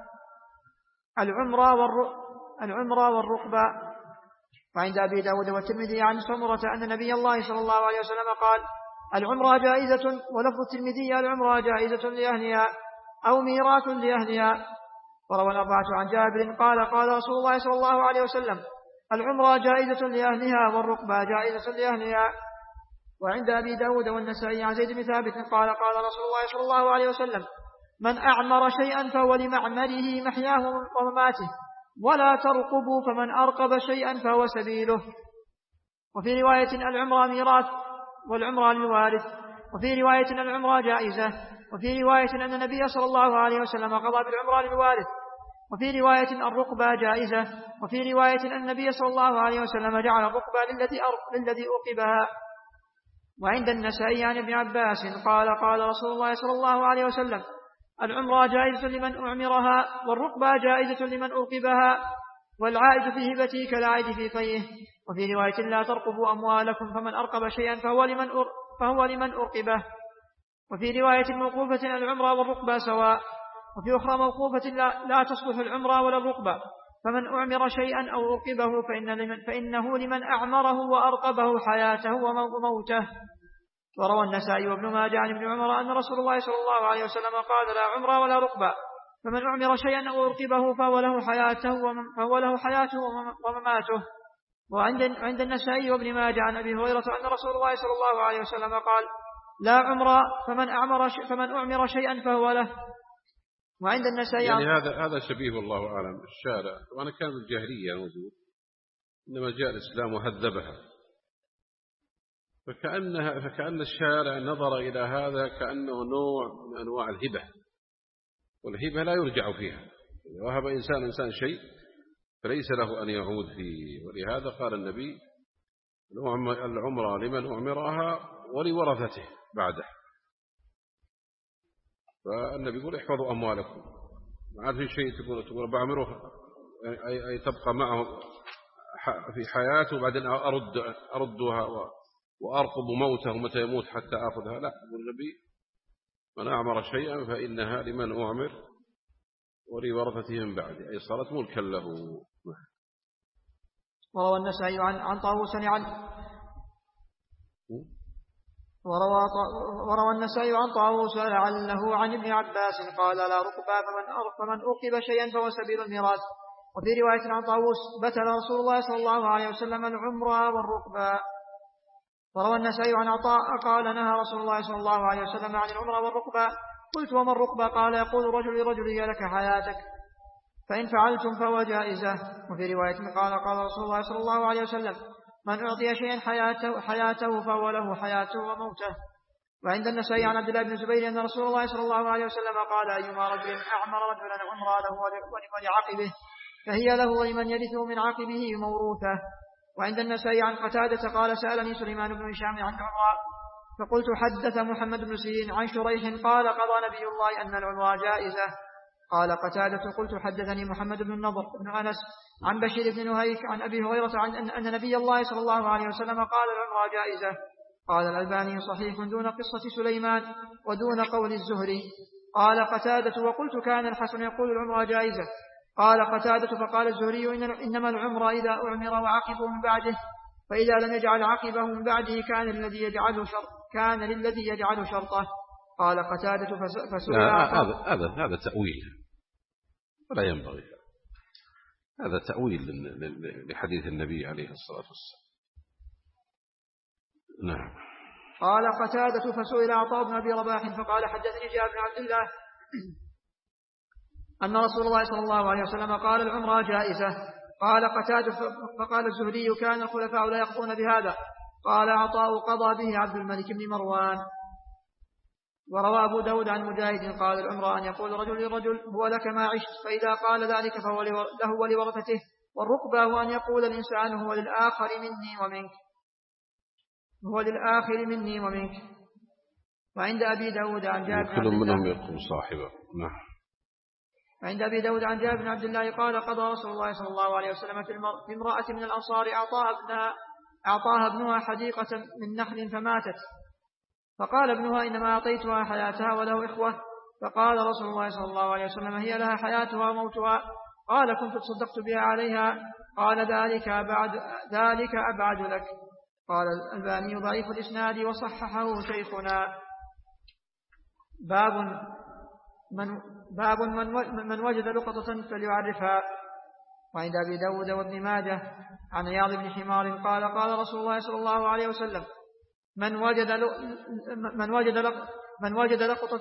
العمرة العمرة والرقبة. وعند أبي داود والترمذي عن سمرة أن نبي الله صلى الله عليه وسلم قال: العمرة جائزة. ولفظ الترمذي العمرة جائزة لأهلها أو ميراث لأهلها. وروى الأربعة عن جابر قال: قال رسول الله صلى الله عليه وسلم: العمرة جائزة لأهلها والرقبة جائزة لأهلها. وعند أبي داود والنسائي عن زيد بن ثابت قال: قال رسول الله صلى الله عليه وسلم: من أعمر شيئا فهو لمعمره محياه ومماته، ولا ترقبوا، فمن أرقب شيئا فهو سبيله. وفي رواية العمرة ميراث والعمرة للوارث. وفي رواية العمرة جائزة. وفي رواية أن النبي صلى الله عليه وسلم قضى بالعمرة للوارث. وفي رواية الرقبة جائزة. وفي رواية أن النبي صلى الله عليه وسلم جعل الرقبة للذي للذي أوقبها. وعند النسائي عن ابن عباس قال: قال رسول الله صلى الله عليه وسلم: العمرة جائزة لمن أعمرها والرقبة جائزة لمن أوقبها، والعائد في هبته كالعائد في فيه. وفي رواية: لا ترقبوا أموالكم، فمن أرقب شيئا فهو لمن فهو لمن أرقبه. وفي رواية موقوفة: العمرة والرقبة سواء. وفي أخرى موقوفة: لا, لا تصلح العمرة ولا الرقبة، فمن أعمر شيئا أو أرقبه فإن لمن فإنه لمن أعمره وأرقبه حياته وموته. وروى النسائي وابن ماجه عن ابن عمر أن رسول الله صلى الله عليه وسلم قال: لا عمرة ولا رقبة، فمن أعمر شيئا أو أرقبه فهو له حياته فهو له حياته ومماته. وعند عند النسائي وابن ماجه عن أبي هريرة أن رسول الله صلى الله عليه وسلم قال: لا عمرة، فمن أعمر فمن أعمر شيئا فهو له. وعند النسائي يعني هذا هذا شبيه والله أعلم الشارع، وأنا كان الجاهلية موجود، إنما جاء الإسلام وهذبها، فكأنها فكأن الشارع نظر إلى هذا كأنه نوع من أنواع الهبة، والهبة لا يرجع فيها. إذا وهب إنسان إنسان شيء فليس له أن يعود فيه، ولهذا قال النبي: العمرة لمن أعمرها ولورثته بعده. فالنبي يقول: احفظوا أموالكم، ما عاد في شيء تقول تقول بعمره أي, أي تبقى معه في حياته وبعدين أرد أردها وأرقب موته متى يموت حتى أخذها. لا، يقول النبي: من أعمر شيئا فإنها لمن أعمر ولورثته من بعده، أي صارت ملكا له. وروى النسائي عن عن طاووس عن وروى وروى النسائي عن طاووس لعله عن ابن عباس قال: لا رقبة، فمن أوقب شيئا فهو سبيل الميراث. وفي رواية عن طاووس: بتل رسول الله صلى الله عليه وسلم العمرة والرقبة. وروى النسائي عن عطاء قال: نهى رسول الله صلى الله عليه وسلم عن العمرة والرقبة. قلت: وما الرقبة؟ قال: يقول رجل لرجل: يا لك حياتك، فإن فعلتم فهو جائزة. وفي رواية قال: قال رسول الله صلى الله عليه وسلم: من أعطي شيئا حياته, حياته فهو له حياته وموته. وعند النسائي عن عبد الله بن الزبير أن رسول الله صلى الله عليه وسلم قال: أيما رجل أعمر رجلا عمرا له ولعقبه فهي له ولمن يرثه من عقبه موروثه. وعند النسائي عن قتادة قال: سألني سليمان بن هشام عن العمرة، فقلت: حدث محمد بن سيرين عن شريح قال: قضى نبي الله أن العمرة جائزة. قال قتادة: قلت: حدثني محمد بن النضر بن أنس عن بشير بن نهيك عن أبي هريرة عن أن نبي الله صلى الله عليه وسلم قال: العمرة جائزة. قال الألباني: صحيح دون قصة سليمان ودون قول الزهري. قال قتادة: وقلت: كان الحسن يقول العمرة جائزة. قال قتادة: فقال الزهري: إنما العمرة إذا أعمر وعقبه من بعده، فإذا لم يجعل عقبه من بعده كان للذي يجعله شرط كان للذي يجعله شرطه. قال قتادة: فسئل هذا هذا هذا تأويل ولا ينبغي، هذا تأويل لحديث النبي عليه الصلاة والسلام. نعم. قال قتادة: فسئل عطاء بن أبي رباح فقال: حدثني جابر بن عبد الله أن رسول الله صلى الله عليه وسلم قال: العمرة جائزة. قال قتادة: فقال الزهري: كان الخلفاء لا يقضون بهذا. قال عطاء قضى به عبد الملك بن مروان. وروى أبو داود عن مجاهد قال العمران يقول رجل للرجل هو لك ما عشت، فإذا قال ذلك فهو له ولورثته. والركبة هو أن يقول الإنسان هو للآخر مني ومنك هو للآخر مني ومنك. وعند أبي داود عن جابر كل منهم يقول صاحبه. نعم. وعند أبي داود عن جابر بن عبد الله قال قضى رسول الله صلى الله عليه وسلم في امرأة من الأنصار أعطاها ابنها, أعطاها ابنها حديقة من نخل فماتت، فقال ابنها إنما أعطيتها حياتها وله إخوة. فقال رسول الله صلى الله عليه وسلم هي لها حياتها وموتها. قال كنت تصدقت بها عليها. قال ذلك أبعد, ذلك أبعد لك. قال الألباني ضعيف الإسناد وصححه شيخنا. باب من, باب من, من وجد لقطة فليعرفها. وعند أبي داود وابن ماجه عن عياض بن حمار قال قال رسول الله صلى الله عليه وسلم من وجد من وجد من وجد لقطة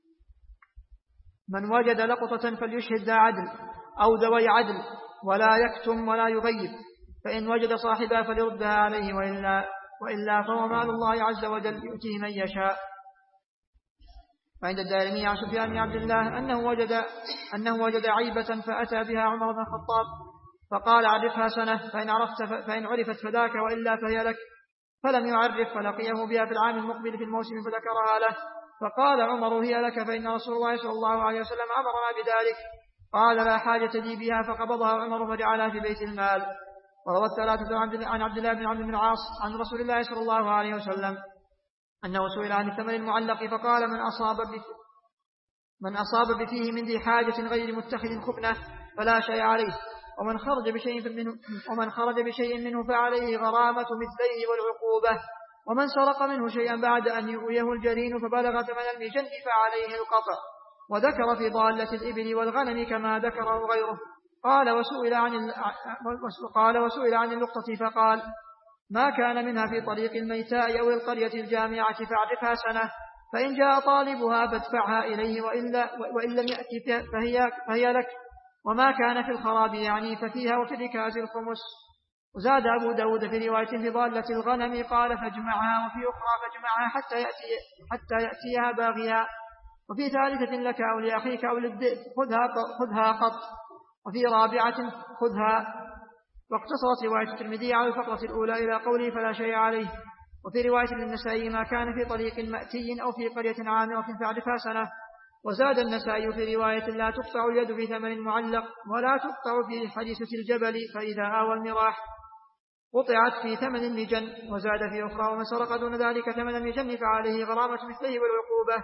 من وجد لقطة فليشهد ذا عدل أو ذوي عدل ولا يكتم ولا يغيب، فإن وجد صاحبها فليردها عليه، وإلا, وإلا فهو مال الله عز وجل يؤتيه من يشاء. وعند الدارمي عن سفيان بن عبد الله أنه وجد, أنه وجد عيبة فأتى بها عمر بن الخطاب فقال عرفها سنة، فإن, عرفت فإن عرفت فذاك وإلا فهي لك. فلم يعرف فلقيه بها في العام المقبل في الموسم فذكرها له، فقال عمر هي لك، فإن رسول الله صلى الله عليه وسلم أمرنا بذلك. قال لا حاجة لي بها، فقبضها عمر فجعلها في بيت المال. وروى الثلاثة عن عبد الله بن عمرو بن العاص عن رسول الله صلى الله عليه وسلم أنه سئل عن الثمن المعلق فقال من أصاب من أصاب بفيه من ذي حاجة غير متخذ خبنة فلا شيء عليه، ومن خرج بشيء منه ومن خرج بشيء منه فعليه غرامة مثليه والعقوبة، ومن سرق منه شيئا بعد أن يؤويه الجرين فبلغ ثمن المجن فعليه القطع. وذكر في ضالة الإبل والغنم كما ذكره غيره. قال وسئل عن قال وسئل عن اللقطة فقال ما كان منها في طريق الميتاء أو القرية الجامعة فاعرفها سنة، فإن جاء طالبها فادفعها إليه، وإلا وإن لم يأتي فهي, فهي لك. وما كان في الخراب يعني ففيها وفي الركاز الخمس. وزاد أبو داود في رواية في ضالة الغنم قال فاجمعها، وفي أخرى فاجمعها حتى, يأتي حتى يأتيها باغيا، وفي ثالثة لك أو لأخيك أو للذئب خذها, خذها قط، وفي رابعة خذها. واقتصرت رواية الترمذي على الفقرة الأولى إلى قوله فلا شيء عليه. وفي رواية للنسائي ما كان في طريق مأتي أو في قرية عامرة فاعرفها سنة. وزاد النسائي في رواية لا تقطع اليد في ثمن معلق ولا تقطع في حديثة الجبل فإذا آوى المراح قطعت في ثمن المجن. وزاد في أخرى ومن سرق دون ذلك ثمن المجن فعليه غرامة مثله والعقوبة.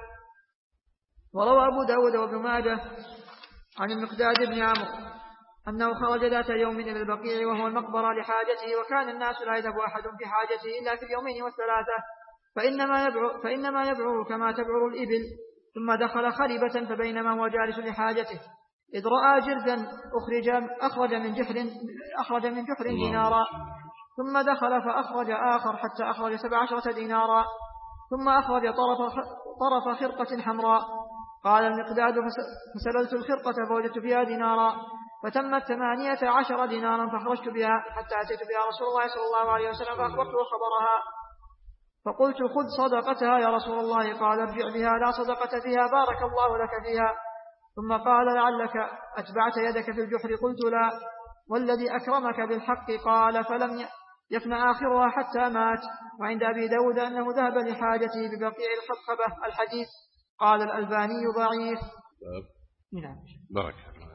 وروى أبو داود وابن ماجه عن المقداد بن عمرو أنه خرج ذات يوم إلى البقيع وهو المقبرة لحاجته، وكان الناس لا يذهب أحد في حاجته إلا في اليومين والثلاثة، فإنما يبعر, فإنما يبعر كما تبعر الإبل. ثم دخل خربة فبينما هو جالس لحاجته إذ رأى جردا أخرج, أخرج من جحر, أخرج من جحر دينارا، ثم دخل فأخرج آخر حتى أخرج سبع عشرة دينارا، ثم أخرج طرف, طرف خرقة حمراء. قال المقداد فسللت الخرقة فوجدت فيها دينارا، فتمت ثمانية عشر دينارا، فخرجت بها حتى أتيت بها رسول الله صلى الله عليه وسلم فأخبرته خبرها، فقلت خذ صدقتها يا رسول الله. قال ارجع بها لا صدقة فيها بارك الله لك فيها. ثم قال لعلك أتبعت يدك في الجحر. قلت لا والذي أكرمك بالحق. قال فلم يفن آخرها حتى مات. وعند أبي داود أنه ذهب لحاجته ببقيع الخبخبة. الحديث قال الألباني ضعيف. بارك الله.